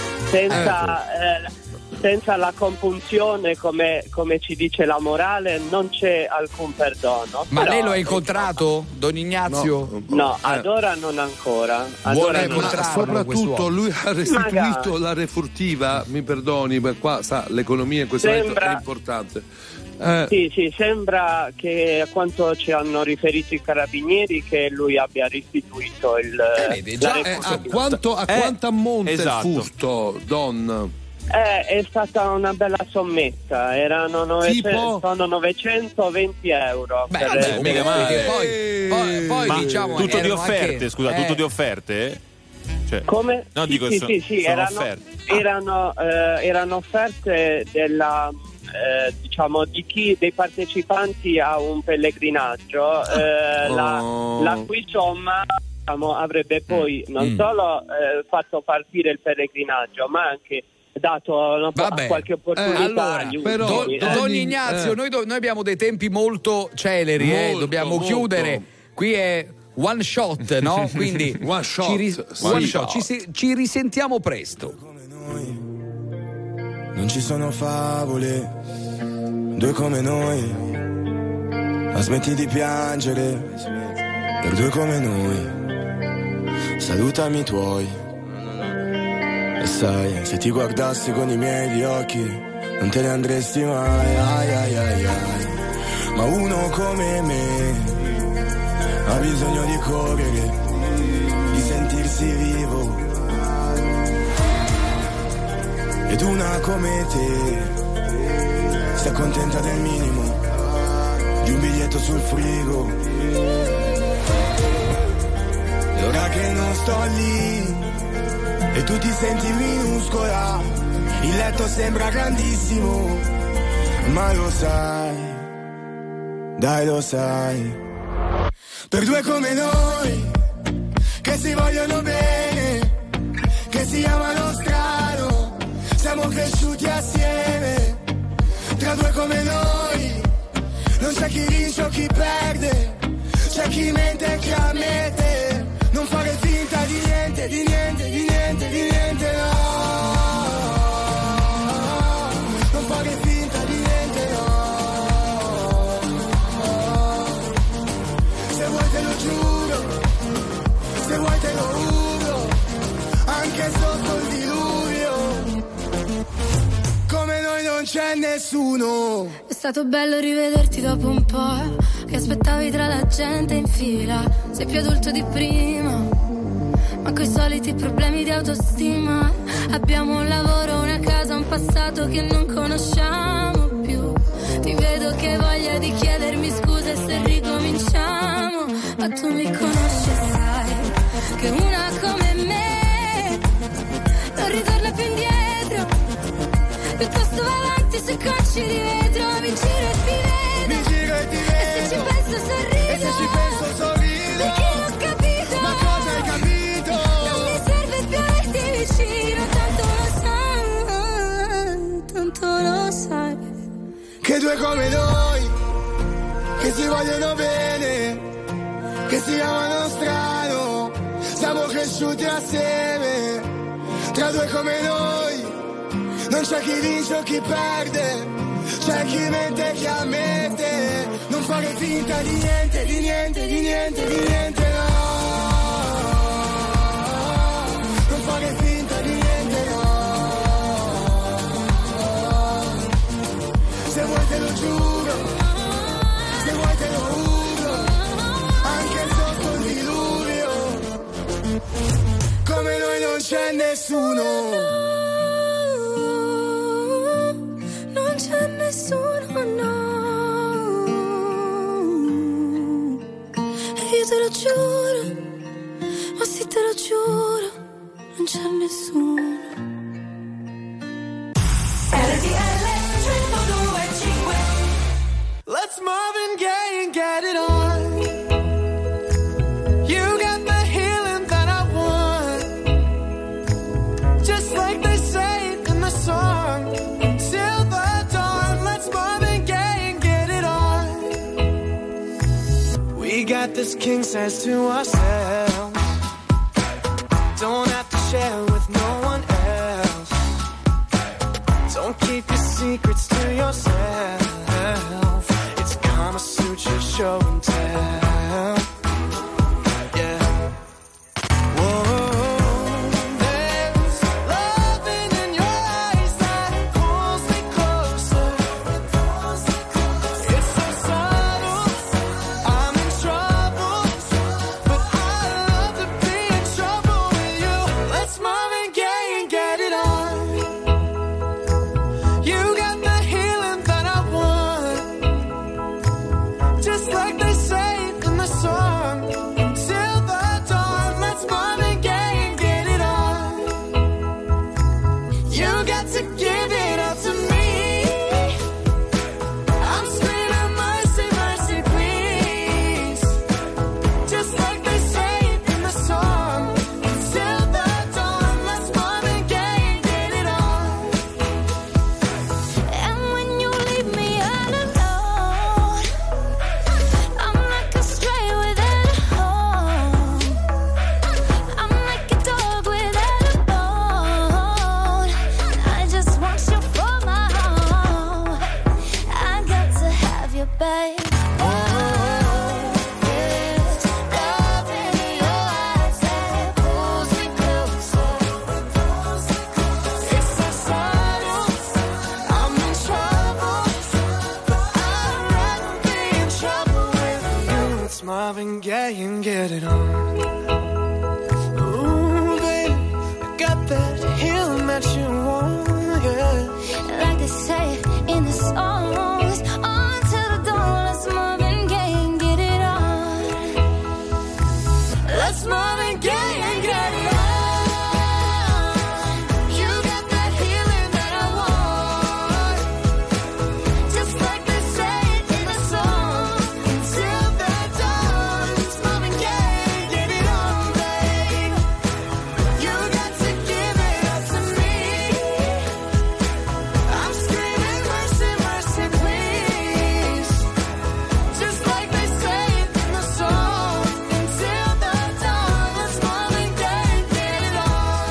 Senza la compunzione, come ci dice la morale, non c'è alcun perdono. Ma lei lo ha incontrato, Don Ignazio? No, ad ora non ancora. Ma soprattutto lui ha restituito la refurtiva, mi perdoni, per qua sa, l'economia in questo momento è importante. Sì, sembra che a quanto ci hanno riferito i carabinieri che lui abbia restituito a quanto ammonta il furto, Don? È stata una bella sommetta, sono 920 euro. Mica male. Poi diciamo tutto di offerte, scusa, tutto di offerte? Cioè, come? No, dico sì, erano offerte della diciamo dei partecipanti a un pellegrinaggio. La cui somma avrebbe poi non solo fatto partire il pellegrinaggio, ma anche dato qualche opportunità agli ultimi. Don Ignazio, noi abbiamo dei tempi molto celeri, dobbiamo chiudere. Qui è one shot, no? Quindi ci risentiamo presto. Non ci sono favole, due come noi. Ma smetti di piangere per due come noi. Salutami i tuoi. E sai, se ti guardassi con i miei occhi non te ne andresti mai, ai. Ma uno come me ha bisogno di correre, di sentirsi vivo. Ed una come te sta contenta del minimo, di un biglietto sul frigo. E ora che non sto lì e tu ti senti minuscola, il letto sembra grandissimo, ma lo sai, dai lo sai. Per due come noi, che si vogliono bene, che si amano strano, siamo cresciuti assieme. Tra due come noi, non c'è chi vince o chi perde, c'è chi mente e chi ammette. Non fare finta di niente, no. Non fare finta di niente, no. Se vuoi te lo giuro, se vuoi te lo giuro, anche sotto il diluvio. Come noi non c'è nessuno. È stato bello rivederti dopo un po', che aspettavi tra la gente in fila. Sei più adulto di prima, ma coi soliti problemi di autostima. Abbiamo un lavoro, una casa, un passato che non conosciamo più. Ti vedo che hai voglia di chiedermi scusa se ricominciamo, ma tu mi conosci e sai che una come me non ritorna più indietro. Piuttosto va avanti sui cocci di vetro. Mi giro e ti vedo, e se ci penso sorrido, perché non ho capito. Ma cosa hai capito? Non mi serve più averti vicino, tanto lo sai. Che due come noi, che si vogliono bene, che si amano strano, siamo cresciuti assieme. Tra due come noi, non c'è chi vince o chi perde, c'è chi mente e chi ammette. Non fare finta di niente, no. Non fare finta di niente, no. Se vuoi te lo giuro, se vuoi te lo giuro, nessuno. Non c'è nessuno, no. E io te lo giuro, ma sì te lo giuro, non c'è nessuno. Let's Marvin Gaye and get it on. You got the healing that I want, just like they say in the song. Till the dawn, let's Marvin Gaye and get it on. We got this king size to ourselves. Don't have to share with no one else. Don't keep your secrets to yourself. It's Kama Sutra show and tell. Yeah. Whoa. There's loving in your eyes that pulls me closer. It's so subtle. I'm in trouble, but I love to be in trouble with you. Let's Marvin Gaye and get it on. You got the healing that I want, just like they say in the song. Till the dawn, let's Marvin Gaye and get it on. You got to give it up to me. I'm screaming mercy, mercy, please. Just like they say in the song. Till the dawn, let's Marvin Gaye and get it on. And when you leave me all alone, I'm like a stray without a home. I'm like a dog without a bone. I just want you for my own. I got to have you, babe. There's love in your eyes that pulls me closer. It's so subtle. I'm in trouble, but I'd rather be in trouble with you. It's Marvin Gaye and get it on. Ooh, baby, I got that healing that you want, yeah. Like they say in the songs, on to the dawn, let's Marvin Gaye and get it on. Let's Marvin Gaye and get it on. You got that healing that I want, Just like they say in the song. till the dawn. It's Marvin Gaye and get it on, babe. You got to give it up to me. I'm screaming mercy, mercy, please. Just like they say in the song. Till the dawn, let's Marvin Gaye and get it on.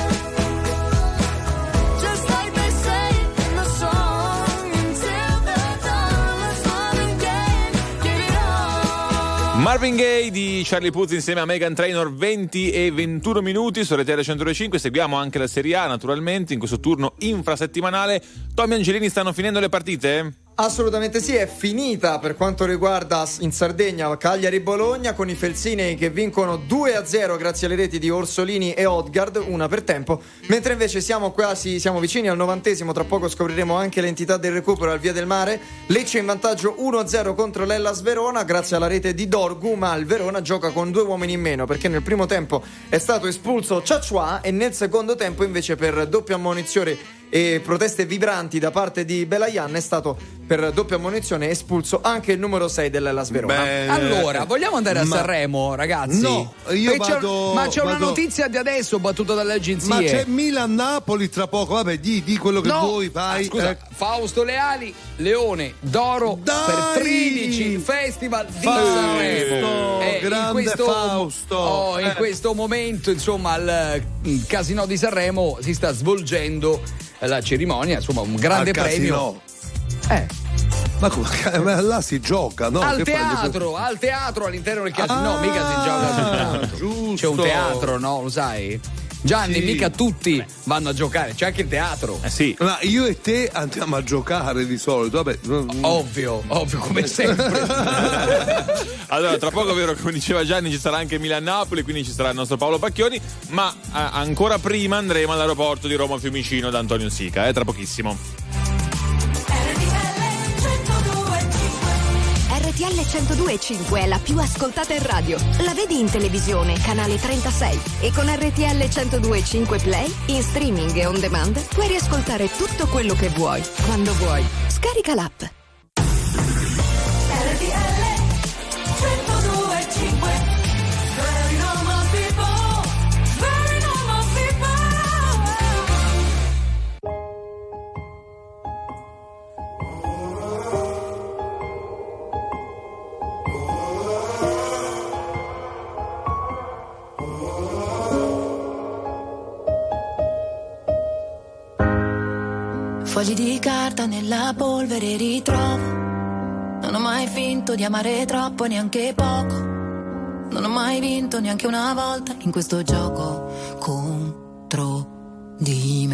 Just like they say in the song. Till the dawn, let's Marvin Gaye and get it on. Marvin Gaye di Charlie Puth insieme a Meghan Trainor, 20 e 21 minuti su RTL 105. Seguiamo anche la Serie A naturalmente in questo turno infrasettimanale. Tommy Angelini, stanno finendo le partite? Assolutamente sì, è finita per quanto riguarda in Sardegna Cagliari-Bologna con i felsinei che vincono 2-0 grazie alle reti di Orsolini e Odgard, una per tempo, mentre invece siamo vicini al 90esimo, tra poco scopriremo anche l'entità del recupero al Via del Mare. Lecce in vantaggio 1-0 contro l'Hellas Verona grazie alla rete di Dorgu, ma il Verona gioca con 2 uomini in meno perché nel primo tempo è stato espulso Ciacciua e nel secondo tempo invece per doppia ammonizione e proteste vibranti da parte di Belayan è stato per doppia ammonizione espulso anche il numero 6 dell'Hellas Verona. Bene. Allora, vogliamo andare a Sanremo, ragazzi? No, io vado. Ma c'è una vado- notizia di adesso battuta dalle agenzie. Ma c'è Milan-Napoli tra poco. Vabbè, di quello che vuoi, vai. Scusa, Fausto Leali, Leone d'Oro per 13 Festival di Sanremo. Grande Fausto. In questo momento, insomma, al Casinò di Sanremo si sta svolgendo la cerimonia, insomma, un grande Al premio. Ma come? Là si gioca, no? Al Che teatro all'interno del casino, mica si gioca sul teatro. Giusto. C'è un teatro, no? Lo sai? Gianni, mica tutti vanno a giocare, c'è anche il teatro. Sì. Ma io e te andiamo a giocare di solito, vabbè. Ovvio, come sempre. Allora, tra poco, vero, come diceva Gianni, ci sarà anche Milan-Napoli, quindi ci sarà il nostro Paolo Pacchioni, ma ancora prima andremo all'aeroporto di Roma Fiumicino da Antonio Sica, tra pochissimo. RTL 102.5 è la più ascoltata in radio. La vedi in televisione, canale 36. E con RTL 102.5 Play, in streaming e on demand, puoi riascoltare tutto quello che vuoi, quando vuoi. Scarica l'app. Fogli di carta nella polvere ritrovo. Non ho mai finto di amare troppo, neanche poco. Non ho mai vinto neanche una volta in questo gioco contro di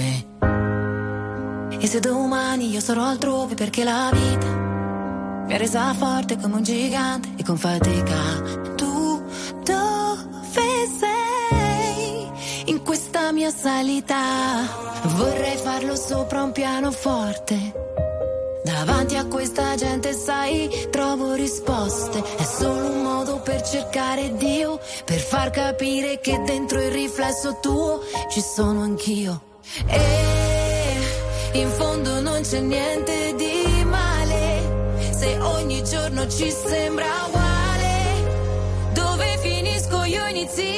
me. E se domani io sarò altrove, perché la vita mi ha resa forte come un gigante e con fatica. Tu dove sei in questa mia salita? Vorrei farlo sopra un pianoforte. Davanti a questa gente, sai, trovo risposte. È solo un modo per cercare Dio, per far capire che dentro il riflesso tuo ci sono anch'io. E in fondo non c'è niente di male, se ogni giorno ci sembra uguale. Dove finisco io inizi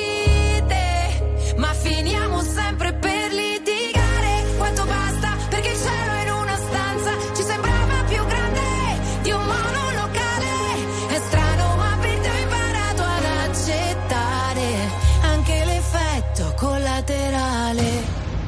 te, ma finiamo sempre per quanto basta, perché il cielo in una stanza ci sembrava più grande di un monolocale. È strano, ma per te ho imparato ad accettare anche l'effetto collaterale.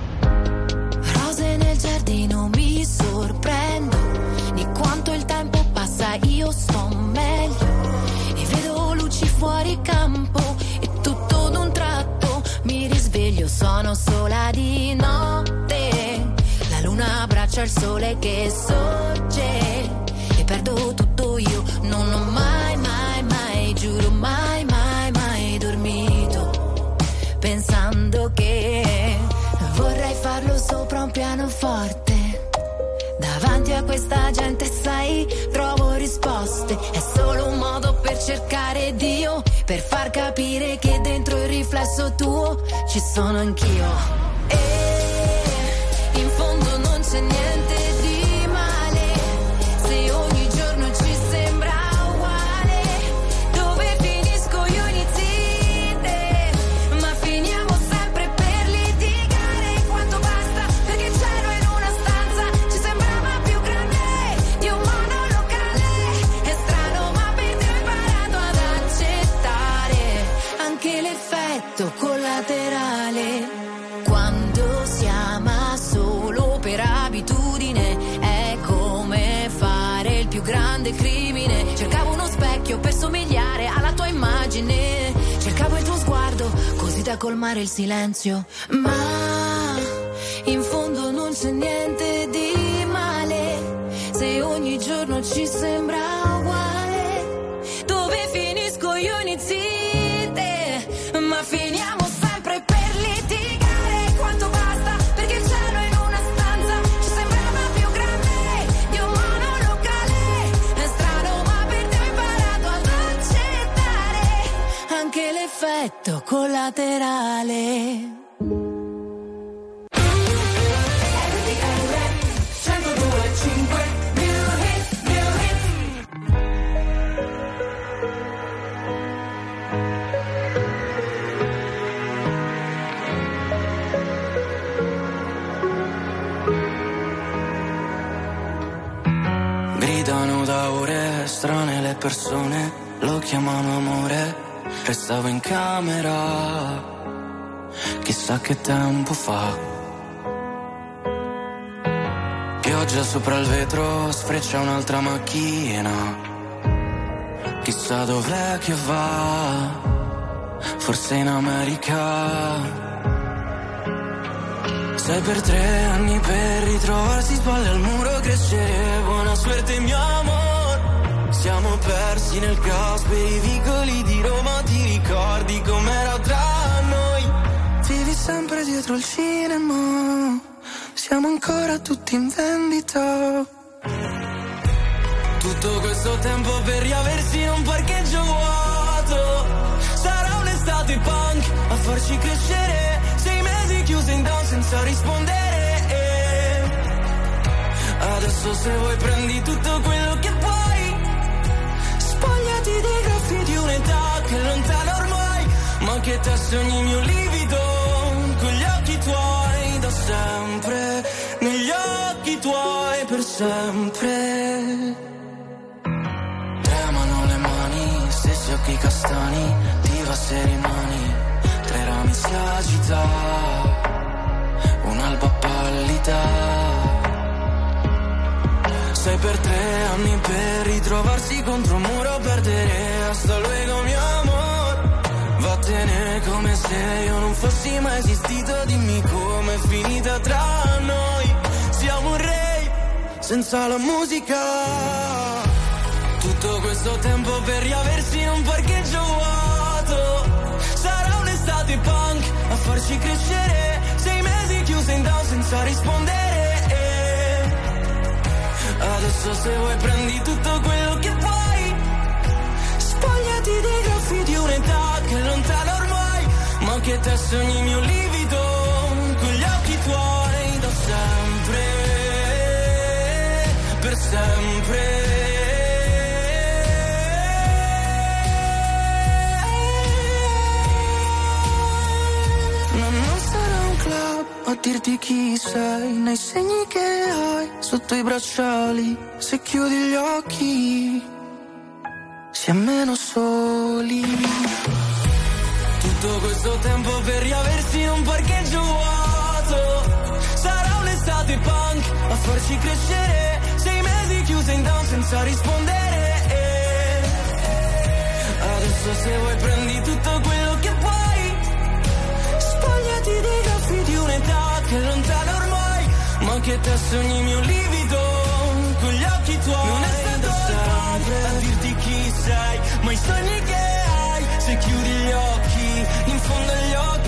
Rose nel giardino, mi sorprendo di quanto il tempo passa, io sto meglio e vedo luci fuori campo e tutto d'un tratto mi risveglio, sono sola di notte. Luna abbraccia il sole che sorge e perdo tutto io. Non ho mai, mai, mai, giuro mai, mai, mai dormito pensando che vorrei farlo sopra un pianoforte. Davanti a questa gente, sai, trovo risposte. È solo un modo per cercare Dio, per far capire che dentro il riflesso tuo ci sono anch'io. In fondo non c'è niente di male, se ogni giorno ci sembra uguale. Dove finisco io inizi te, ma finiamo sempre per litigare. Quanto basta, perché il cielo in una stanza ci sembrava più grande di un monolocale. È strano, ma per te ho imparato ad accettare anche l'effetto collaterale. Quando si ama solo per abitudine è come fare il più grande crimine. Cercavo uno specchio per somigliare alla tua immagine, cercavo il tuo sguardo così da colmare il silenzio. Ma in fondo non c'è niente di male, se ogni giorno ci sembra uguale. Dove finisco io inizi te, ma finiamo sempre per litigare. Quanto basta, perché il cielo in una stanza ci sembrava più grande di un monolocale. È strano, ma per te ho imparato ad accettare anche l'effetto collaterale. Gridano da ore, strane le persone lo chiamano amore. Restavo in camera, chissà che tempo fa. Pioggia sopra il vetro, sfreccia un'altra macchina. Chissà dov'è che va, forse in America. Sai, per 3 anni per ritrovarsi spalle al muro, crescere, buona suerte mio amor. Siamo persi nel caos per i vicoli di Roma, ti ricordi com'era tra noi? Vivi sempre dietro il cinema, siamo ancora tutti in vendita. Tutto questo tempo per riaversi in un parcheggio vuoto. Sarà un'estate punk a farci crescere, 6 mesi chiusi in down senza rispondere. Adesso se vuoi prendi tutto quello che puoi, spogliati dei graffi di un'età che è lontana ormai, ma che te sogni il mio livido con gli occhi tuoi da sempre, negli occhi tuoi per sempre. Tremano le mani, stessi occhi castani, diva se rimani, 3 rami si agita, un'alba pallida. Sei per 3 anni per ritrovarsi contro un muro, perdere hasta luego mio amor. Vattene come se io non fossi mai esistito, dimmi com'è finita tra noi. Siamo un re senza la musica. Tutto questo tempo per riaversi in un parcheggio vuoto. Sarà un'estate punk a farci crescere, 6 mesi chiusi in down senza rispondere. Adesso se vuoi prendi tutto quello che puoi, spogliati dei graffi di un'età che è lontana ormai, ma che te sogni il mio livido con gli occhi tuoi da sempre, per sempre. Non sarà un club a dirti chi sei, nei segni che hai sotto i bracciali. Se chiudi gli occhi si è meno soli. Tutto questo tempo per riaversi in un parcheggio vuoto. Sarà un'estate punk a farci crescere, 6 mesi chiusi in down senza rispondere. Adesso se vuoi prendi tutto quello che puoi, spogliati dei graffi di un'età che è lontana ormai, ma che te sogni il mio livido con gli occhi tuoi. Non è stato sempre a dirti chi sei, ma i sogni che hai, se chiudi gli occhi, in fondo agli occhi.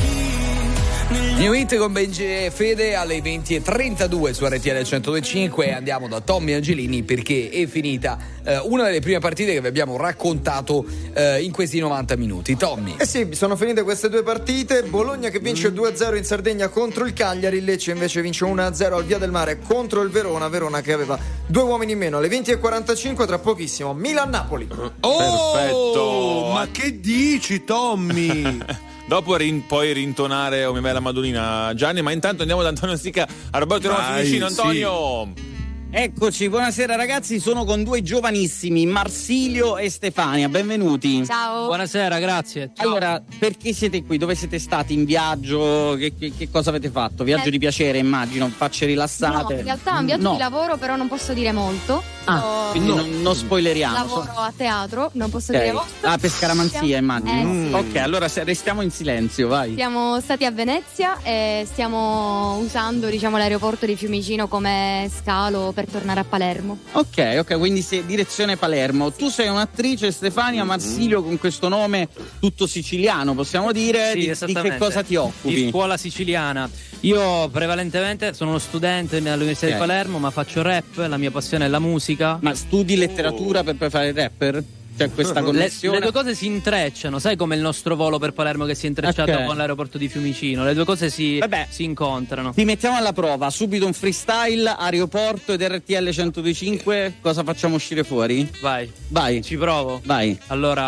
New Hit con Benji e Fede alle 20:32 su RTL 102.5. Andiamo da Tommy Angelini perché è finita una delle prime partite che vi abbiamo raccontato in questi 90 minuti. Tommy. Eh sì, sono finite queste 2 partite. Bologna che vince 2-0 in Sardegna contro il Cagliari, Lecce invece vince 1-0 al Via del Mare contro il Verona, Verona che aveva 2 uomini in meno. Alle 20:45 tra pochissimo Milan-Napoli. Oh, perfetto. Ma che dici, Tommy? Dopo poi rintonare O mia bella Madonnina, Gianni, ma intanto andiamo da Antonio Stica a Roberto Roma vicino. Antonio, sì. Eccoci, buonasera ragazzi, sono con 2 giovanissimi, Marsilio e Stefania, benvenuti. Ciao. Buonasera, grazie. Ciao. Allora, perché siete qui? Dove siete stati in viaggio? Che cosa avete fatto? Viaggio di piacere, immagino, facce rilassate? No, in realtà è un viaggio di lavoro, però non posso dire molto. Quindi non spoileriamo. Lavoro a teatro, non posso dire molto. Per scaramanzia, immagino. Sì. Ok, allora restiamo in silenzio, vai. Siamo stati a Venezia e stiamo usando, diciamo, l'aeroporto di Fiumicino come scalo per tornare a Palermo. Ok, quindi sei direzione Palermo. Tu sei un'attrice, Stefania, Marsilio, con questo nome tutto siciliano, possiamo dire. Sì, di che cosa ti occupi? Di scuola siciliana. Io prevalentemente sono uno studente all'Università di Palermo, ma faccio rap, la mia passione è la musica. Ma studi letteratura per fare il rapper? C'è questa connessione? Le 2 cose si intrecciano, sai come il nostro volo per Palermo che si è intrecciato con l'aeroporto di Fiumicino, le 2 cose si incontrano. Ti mettiamo alla prova, subito un freestyle, aeroporto ed RTL 102.5, cosa facciamo uscire fuori? Vai. Ci provo. Vai. Allora,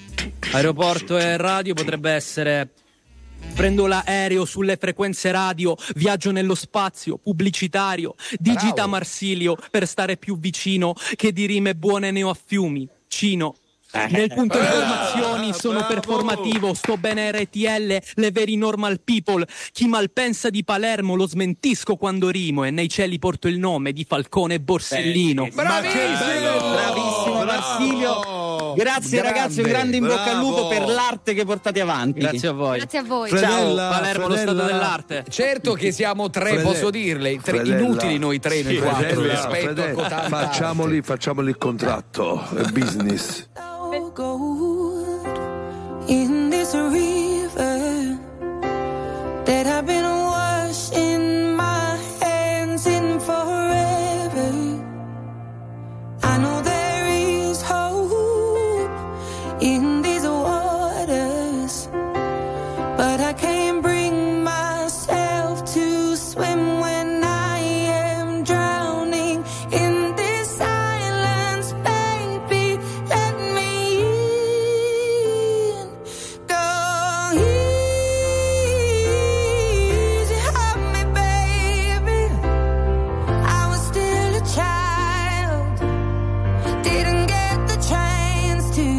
aeroporto e radio potrebbe essere: prendo l'aereo sulle frequenze radio, viaggio nello spazio pubblicitario, digita Marsilio per stare più vicino, che di rime buone ne ho a fiumi. Cino. Nel punto informazioni sono performativo, sto bene RTL, le veri normal people. Chi malpensa di Palermo lo smentisco quando rimo e nei cieli porto il nome di Falcone Borsellino. Bravissimo Marsilio. Grazie ragazzi, un grande in bocca al lupo per l'arte che portate avanti. Grazie a voi. Grazie a voi. Ciao Palermo, lo stato dell'arte. Certo che siamo tre, posso dirle, inutili noi tre, noi quattro, rispetto a cotanta facciamoli il contratto, è business. In this river that I've been washing my hands in forever, I know there is hope in these waters, but I can't bring myself to swim when I am drowning in this silence, baby, let me in. Go easy on me, baby. I was still a child, didn't get the chance to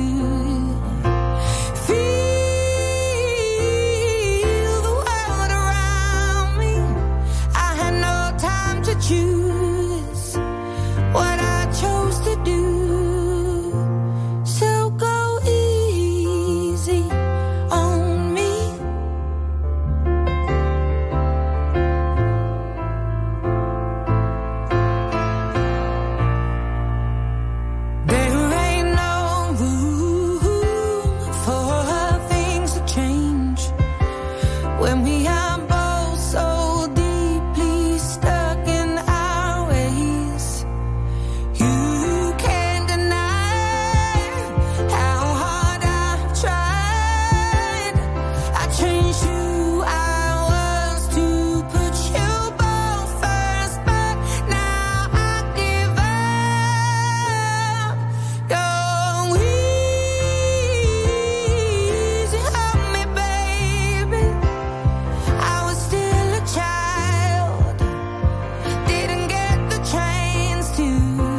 feel the world around me. I had no time to choose what I chose to do. So go easy on me. There ain't no room for things to change when we are both so deeply stuck in our ways. You can't deny how hard I've tried. I changed who I was to put you both first, but now I give up. Go easy on me, baby. I was still a child, didn't get the chance to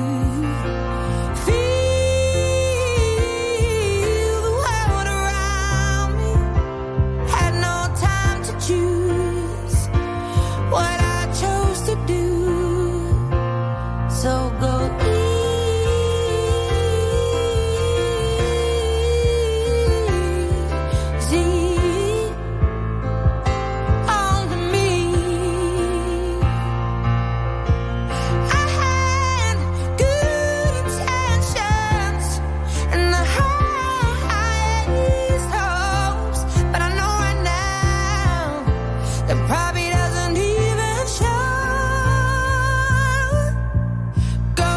feel the world around me. Had no time to choose what I chose to do. So go easy on me. I had good intentions and the highest hopes, but I know right now that probably doesn't even show. Go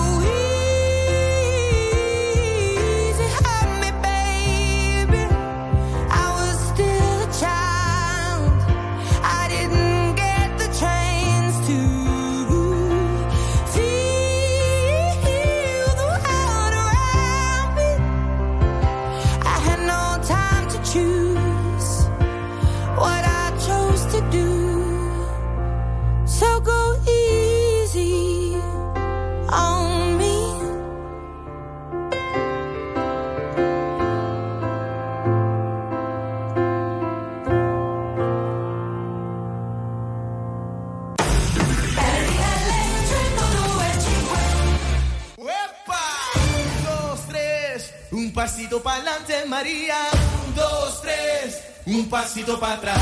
easy on me, baby. I was still a child, I didn't get the chance to feel the world around me. I had no time to choose what I chose to do. So go easy on me. Un, dos, tres, un pasito para adelante, María. Un, dos, tres, un pasito para atrás.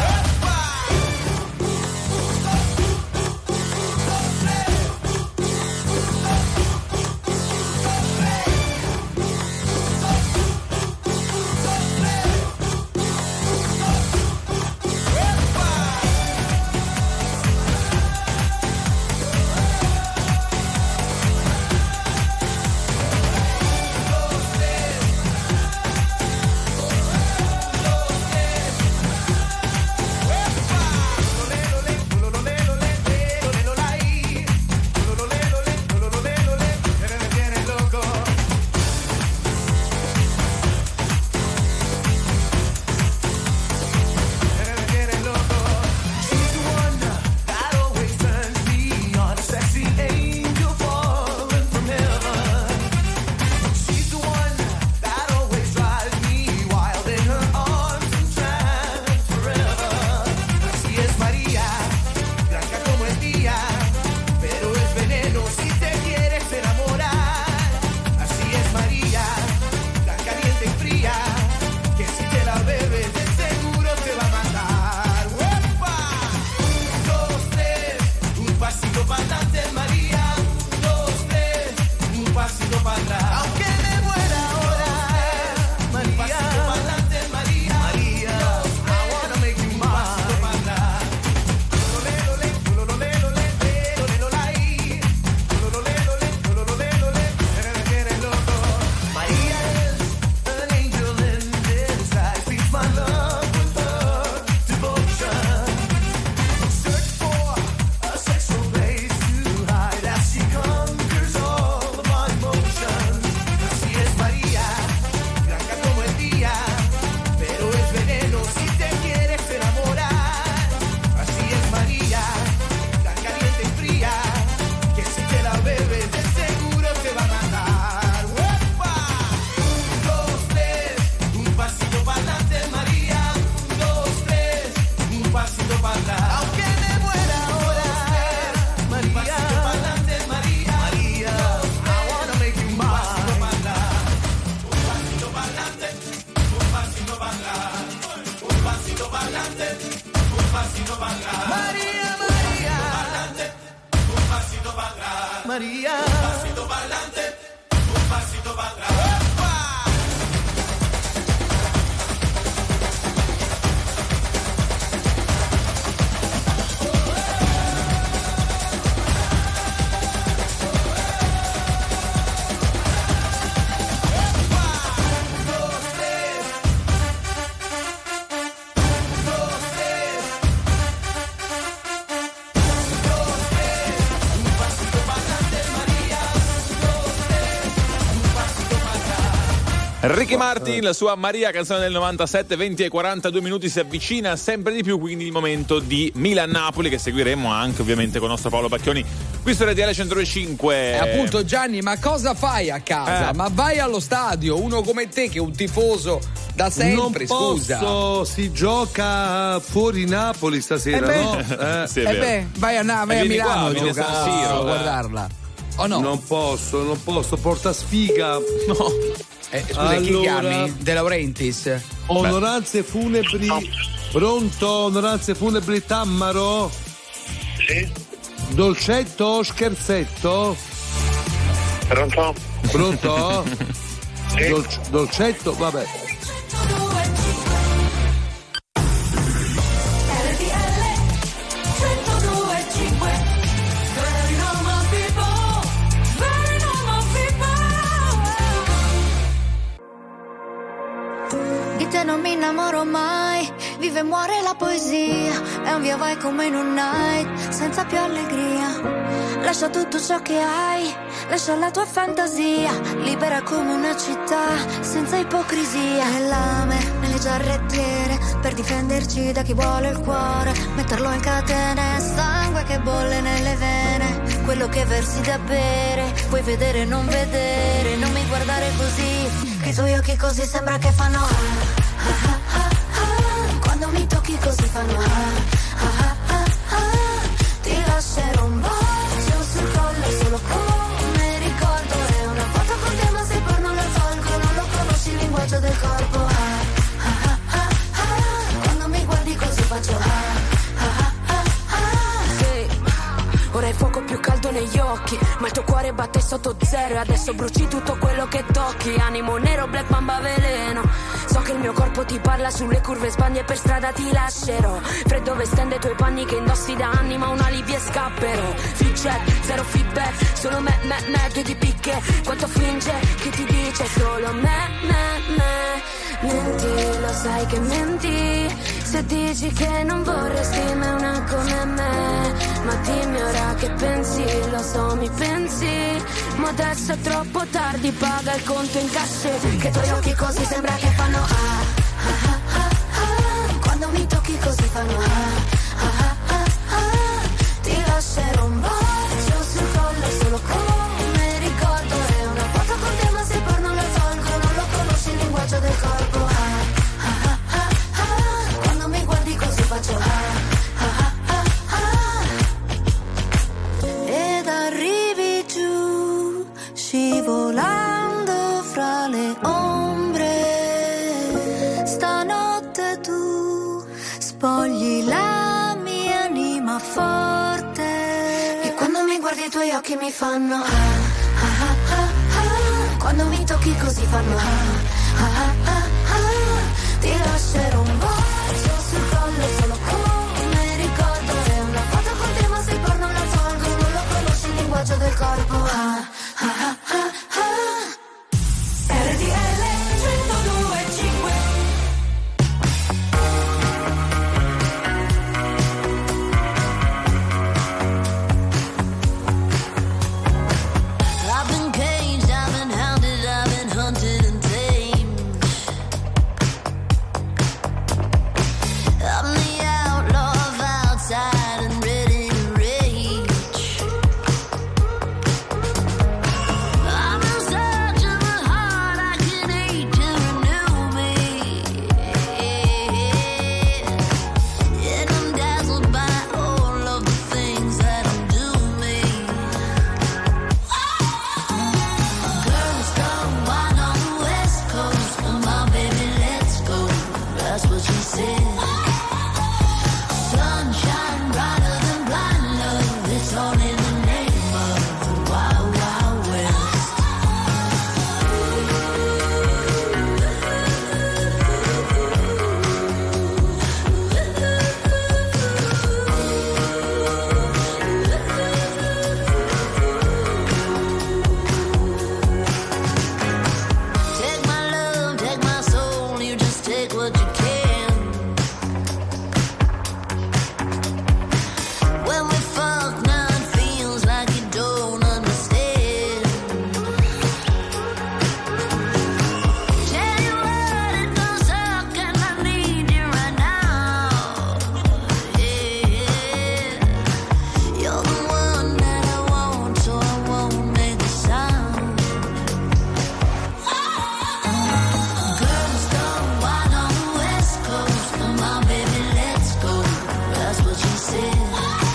parlante María, un, dos, tres, un pasito para atrás. Aunque me muera ahora, María, un pasito parlante María, María, I wanna make you mine. Un pasito para atrás. María is an angel in disguise, speaks my love with her devotion. Search for a sexual place to hide as she conquers all of my emotions. Así es María, blanca como el día, pero es veneno si te quieres enamorar. Así es María, tan caliente y fría, que si te la bebes de seguro te va a matar. ¡Uepa! Un, dos, tres, un pasito para adelante María, un, dos, tres, un pasito para atrás. Aunque me muera ahora, María, un pasito para adelante María, María, I wanna make you mine. Un pasito para adelante, un pasito para atrás, un pasito para adelante, un pasito para atrás. María, María, un pasito para atrás, María, un pasito para adelante, un pasito para atrás. Ricky Martin, la sua Maria, canzone del 97, 20 e 42 minuti, si avvicina sempre di più, quindi il momento di Milan-Napoli, che seguiremo anche ovviamente con il nostro Paolo Pacchioni qui su RTL 105. Appunto Gianni, ma cosa fai a casa? Ma vai allo stadio, uno come te che è un tifoso da sempre, non scusa. posso, si gioca fuori Napoli stasera, no? Sì, vai a Milano a giocare, a guardarla. Oh no? Non posso, porta sfiga. No. Scusa, chi chiami? De Laurentiis? Onoranze funebri. Pronto? Onoranze funebri Tammaro? Sì. Dolcetto o scherzetto? Pronto? Pronto? Sì. Dolcetto? Vabbè. Di te non mi innamoro mai, vive e muore la poesia, è un via vai come in un night, senza più allegria. Lascia tutto ciò che hai, lascia la tua fantasia, libera come una città, senza ipocrisia. E lame nelle giarrettiere, per difenderci da chi vuole il cuore, metterlo in catene, sangue che bolle nelle vene, quello che versi da bere, puoi vedere non vedere, non mi guardare così, che i tuoi occhi così sembra che fanno quando mi tocchi così fanno ti lascerò un bacio sul collo solo come ricordo, è una foto con te ma se poi non la tolgo, non lo conosci il linguaggio del corpo quando mi guardi così faccio ora il fuoco più caldo negli occhi, ma il tuo cuore batte sotto zero e adesso bruci tutto quello che tocchi. Animo nero, black mamba veleno. So che il mio corpo ti parla sulle curve sbaglie, per strada ti lascerò. Freddo vestendo i tuoi panni che indossi da anni, ma un alibi e scapperò. Fit check, zero feedback, solo me, due di picche. Quanto finge, chi ti dice solo me. Menti, lo sai che menti, se dici che non vorresti mai una come me. Ma dimmi ora che pensi, lo so mi pensi, ma adesso è troppo tardi, paga il conto in casse, che i tuoi occhi così sembra che fanno quando mi tocchi così fanno ti lascerò un bacio sul collo solo come ricordo, è una foto con te ma se poi non la tolgo, non lo conosci il linguaggio del corpo quando mi guardi così faccio ed arrivi giù scivolando fra le ombre, stanotte tu spogli la mia anima forte e quando guardi i tuoi occhi mi fanno ah, ah, ah, ah, ah. Quando mi tocchi così fanno ah, ah, ah, ah. Ti lascerò un bacio sul collo solo come ricordo. È una foto con te ma se porno la tolgo. Non lo conosci il linguaggio del corpo ah, ah, ah, ah, ah. RTL 102.5. I've been caged, I've been hounded, I've been hunted and tamed. I'm the outlaw of outside and ready to rage. I'm in search of a heart I can hate to renew me. And I'm dazzled by all of the things that undo me. Girls gone wild on the West Coast. Come on, baby, let's go. That's what she said. Sunshine brighter than blind love. It's all in the name of the Wild Wild West. Take my love, take my soul, you just take what you can. When we fuck now it feels like you don't understand. Tell you what, it don't suck and I need you right now. Yeah. You're the one that I want, so I won't make a sound. Girls gone wild on the West Coast. Come on, baby, let's go. That's what she said.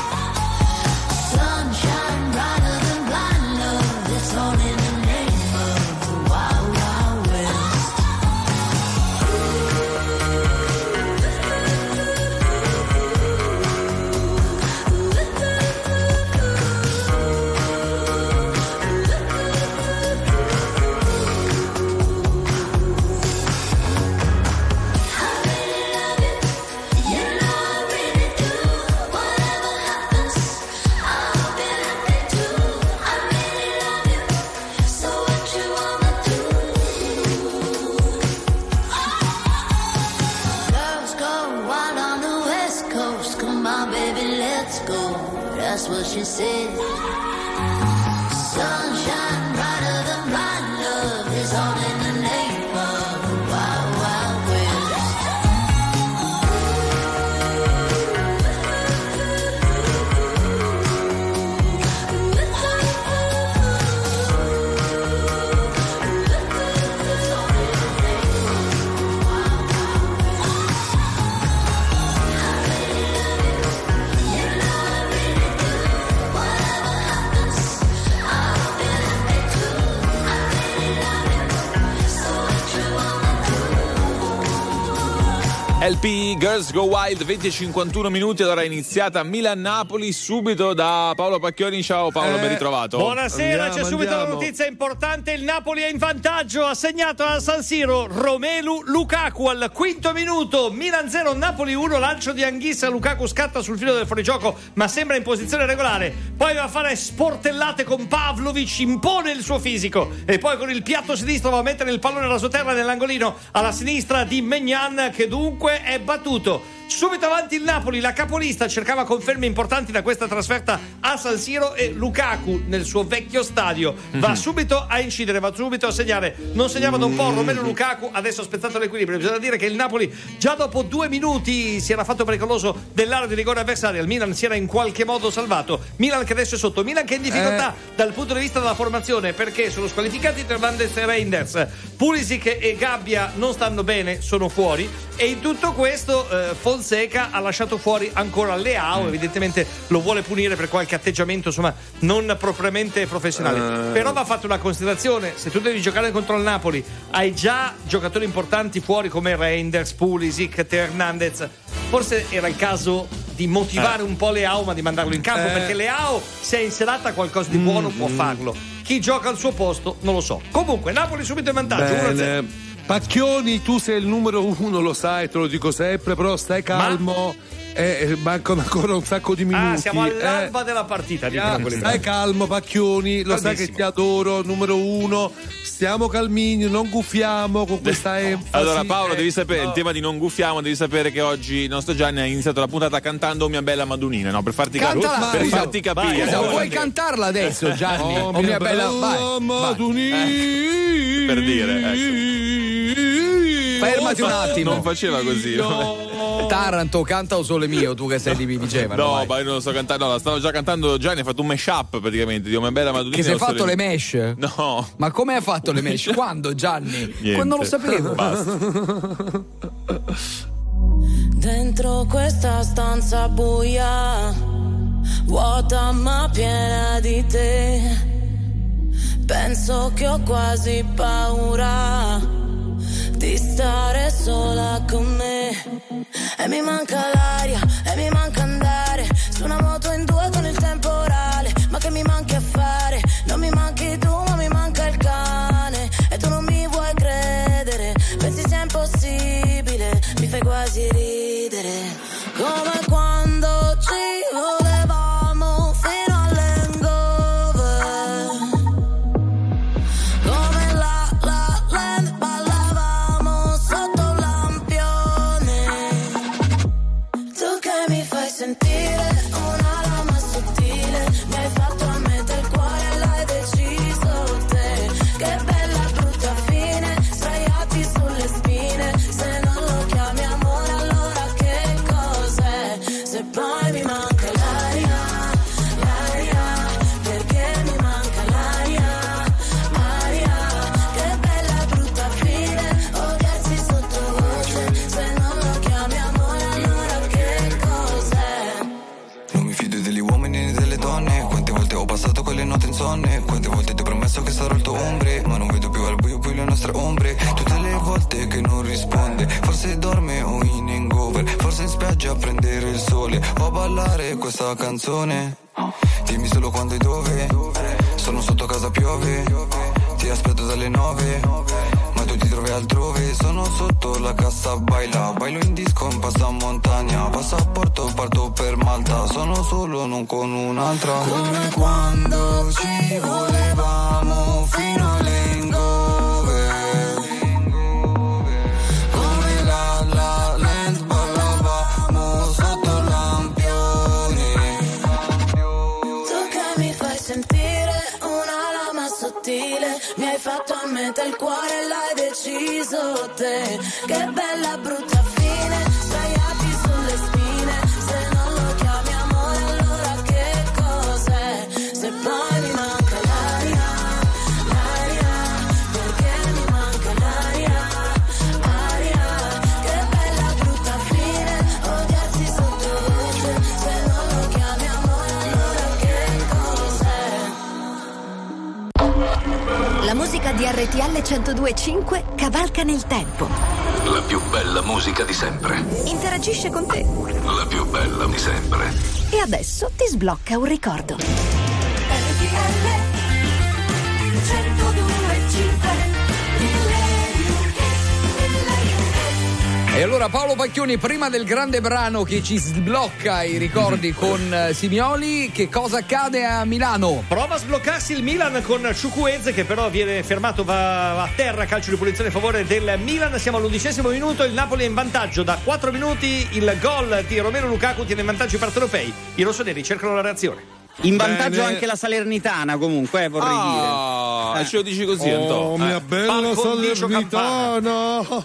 Sunshine brighter than blind love. It's all in the name of the Wild Wild West. So what you wanna do? Girls go wild on the West Coast. Come on, baby, let's go. That's what she said. Sunshine brighter than blind love is all in the name of the Wild Wild West. LP Girls Go Wild, 20:51 minuti. Allora è iniziata Milan-Napoli subito da Paolo Pacchioni. Ciao Paolo, ben ritrovato. Buonasera, c'è subito la notizia importante. Il Napoli è in vantaggio, ha segnato a San Siro Romelu Lukaku al quinto minuto. Milan 0, Napoli 1, lancio di Anghissa. Lukaku scatta sul filo del fuorigioco ma sembra in posizione regolare. Poi va a fare sportellate con Pavlovic, impone il suo fisico e poi con il piatto sinistro va a mettere il pallone rasoterra nell'angolino alla sinistra di Maignan, che dunque è battuto. Subito avanti il Napoli, la capolista cercava conferme importanti da questa trasferta a San Siro e Lukaku nel suo vecchio stadio va subito a incidere, va subito a segnare. Non segnava da un po' Romelu Lukaku, adesso ha spezzato l'equilibrio. Bisogna dire che il Napoli già dopo 2 minuti si era fatto pericoloso dell'area di rigore avversaria. Il Milan si era in qualche modo salvato. Milan che adesso è sotto, Milan che è in difficoltà dal punto di vista della formazione, perché sono squalificati Hernandez e Reinders. Pulisic e Gabbia non stanno bene, sono fuori, e in tutto questo Fonseca ha lasciato fuori ancora Leao. Evidentemente lo vuole punire per qualche atteggiamento insomma non propriamente professionale. Però va fatta una considerazione: se tu devi giocare contro il Napoli hai già giocatori importanti fuori come Reinders, Pulisic, Hernandez, forse era il caso di motivare un po' Leao, ma di mandarlo in campo, perché Leao, se è in serata qualcosa di buono, può farlo. Chi gioca al suo posto non lo so. Comunque Napoli subito in vantaggio. 1-0. Pacchioni, tu sei il numero 1, lo sai, te lo dico sempre, però stai calmo. Mancano ancora un sacco di minuti. Siamo all'alba della partita. Stai calmo, Pacchioni, lo sai che ti adoro, numero 1. Stiamo calmini, non guffiamo con questa enfasi. Allora Paolo, devi sapere, il tema di non guffiamo, devi sapere che oggi il nostro Gianni ha iniziato la puntata cantando "Oh mia bella Madonnina", no? Per farti capire. Vuoi cantarla adesso, Gianni? Oh mia bella Madonnina. Per dire, ecco. Fermati un attimo. Non faceva così. Taranto, canta O Sole Mio, tu che sei di Vigevano. No, ma io non lo sto cantando, no, la stavo già cantando. Gianni ha fatto un mashup praticamente di "Oh mia bella Madonnina". Che si è fatto le mesh? No. Ma come ha fatto le mesh? Quando, Gianni? Niente. Quando lo sapevo. Basta. Dentro questa stanza buia, vuota ma piena di te, penso che ho quasi paura di stare sola con me. E mi manca l'aria, e mi manca andare su una moto in due con il temporale. Ma che mi manchi a fare? Non mi manchi tu, ma mi manca il cane. E tu non mi vuoi credere, pensi sia impossibile, mi fai quasi ridere. Come quando ci volevamo fino all'hangover, come la land ballavamo sotto un lampione. Tu che mi fai sentire una lama sottile, mi hai fatto a mettere il cuore, l'hai deciso te. Che bella brutta fine, sdraiati sulle spine. Se non lo chiami amore, allora che cos'è? Se poi mi manca l'aria, l'aria, perché mi manca l'aria, aria. Che bella brutta fine, odiarsi sottovoce. Se non lo chiami amore, allora che cos'è? Non mi fido degli uomini né delle donne. Quante volte ho passato quelle notti insonne. Quante volte ti ho promesso che sarò il tuo ombre, ma non vedo più al buio poi le nostre ombre. Tutte le volte che non risponde, forse dorme o in hangover, forse in spiaggia a prendere il sole o a ballare questa canzone. Dimmi solo quando e dove, sono sotto casa piove, ti aspetto dalle 9, ma tu ti trovi altrove. Sono sotto la cassa baila, bailo in disco in passamontagna, passaporto parto per Malta, sono solo non con un'altra. Come quando ci volevamo fino all'hangover, come la land ballavamo sotto il lampione. Tu che mi fai sentire una lama sottile, mi hai fatto a metà il cuore, l'hai deciso te. Che bella brutta fine, sdraiati sulle spine. Se non lo chiami amore, allora che cos'è? Se poi mi manca l'aria, l'aria, perché mi manca l'aria, aria. Che bella brutta fine, odiarsi sottovoce. Se non lo chiami amore, allora che cos'è? La musica di RTL 102.5 cavalca nel tempo. La più bella musica di sempre. Interagisce con te. La più bella di sempre. E adesso ti sblocca un ricordo. RTL 102.5 E allora Paolo Pacchioni, prima del grande brano che ci sblocca i ricordi con Simioli, che cosa accade a Milano? Prova a sbloccarsi il Milan con Chukwueze, che però viene fermato, va a terra, calcio di punizione a favore del Milan. Siamo all'11° minuto, il Napoli è in vantaggio da 4 minuti, il gol di Romelu Lukaku tiene in vantaggio i partenopei. I rossoneri cercano la reazione. In vantaggio anche la Salernitana, comunque, vorrei dire. Ce lo dici così, Antonio. Oh, mia bella Salernitana.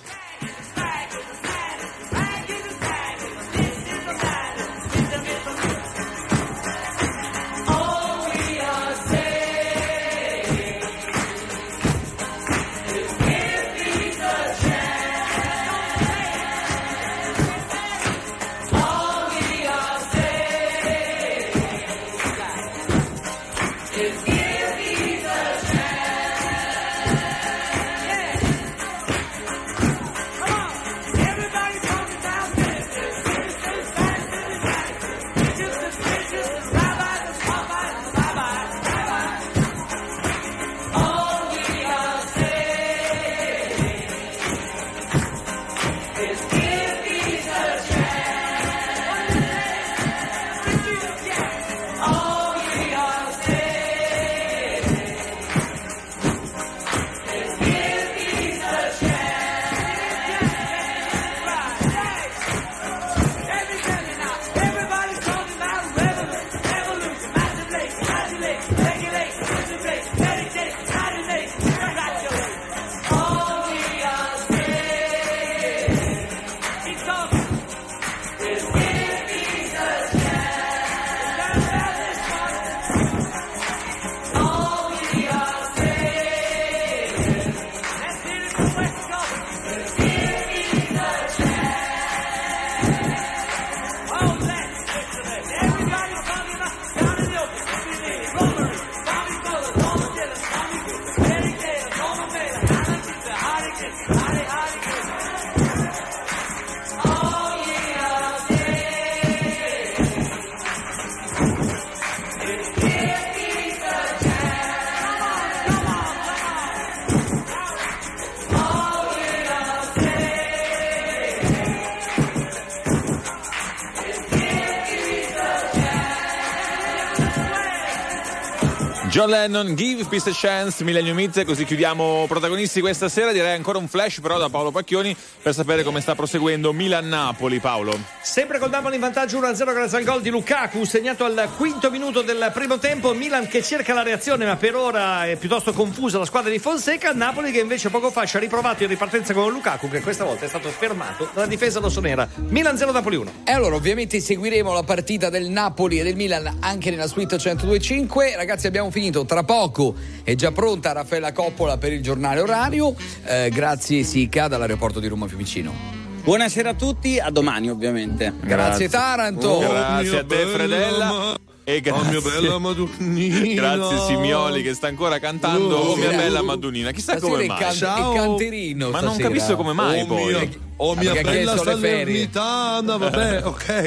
John Lennon, Give Peace a Chance, Millennium Hits, così chiudiamo protagonisti questa sera. Direi ancora un flash però da Paolo Pacchioni per sapere come sta proseguendo Milan-Napoli. Paolo. Sempre col Napoli in vantaggio 1-0 grazie al gol di Lukaku segnato al quinto minuto del primo tempo. Milan che cerca la reazione ma per ora è piuttosto confusa la squadra di Fonseca. Napoli che invece poco fa ci ha riprovato in ripartenza con Lukaku che questa volta è stato fermato dalla difesa rossonera. Milan 0 Napoli 1. E allora ovviamente seguiremo la partita del Napoli e del Milan anche nella suite 102.5. Ragazzi, abbiamo finito, tra poco è già pronta Raffaella Coppola per il giornale orario. Grazie Sica dall'aeroporto di Roma Fiumicino. Buonasera a tutti, a domani ovviamente. Grazie Taranto. Grazie a te Fredella. E grazie. mia bella Madonnina. Grazie Simioli che sta ancora cantando Oh mia bella Madonnina. Chissà come mai. È canterino ma non capisco come mai poi. Mia bella Salernitana, vabbè, ok.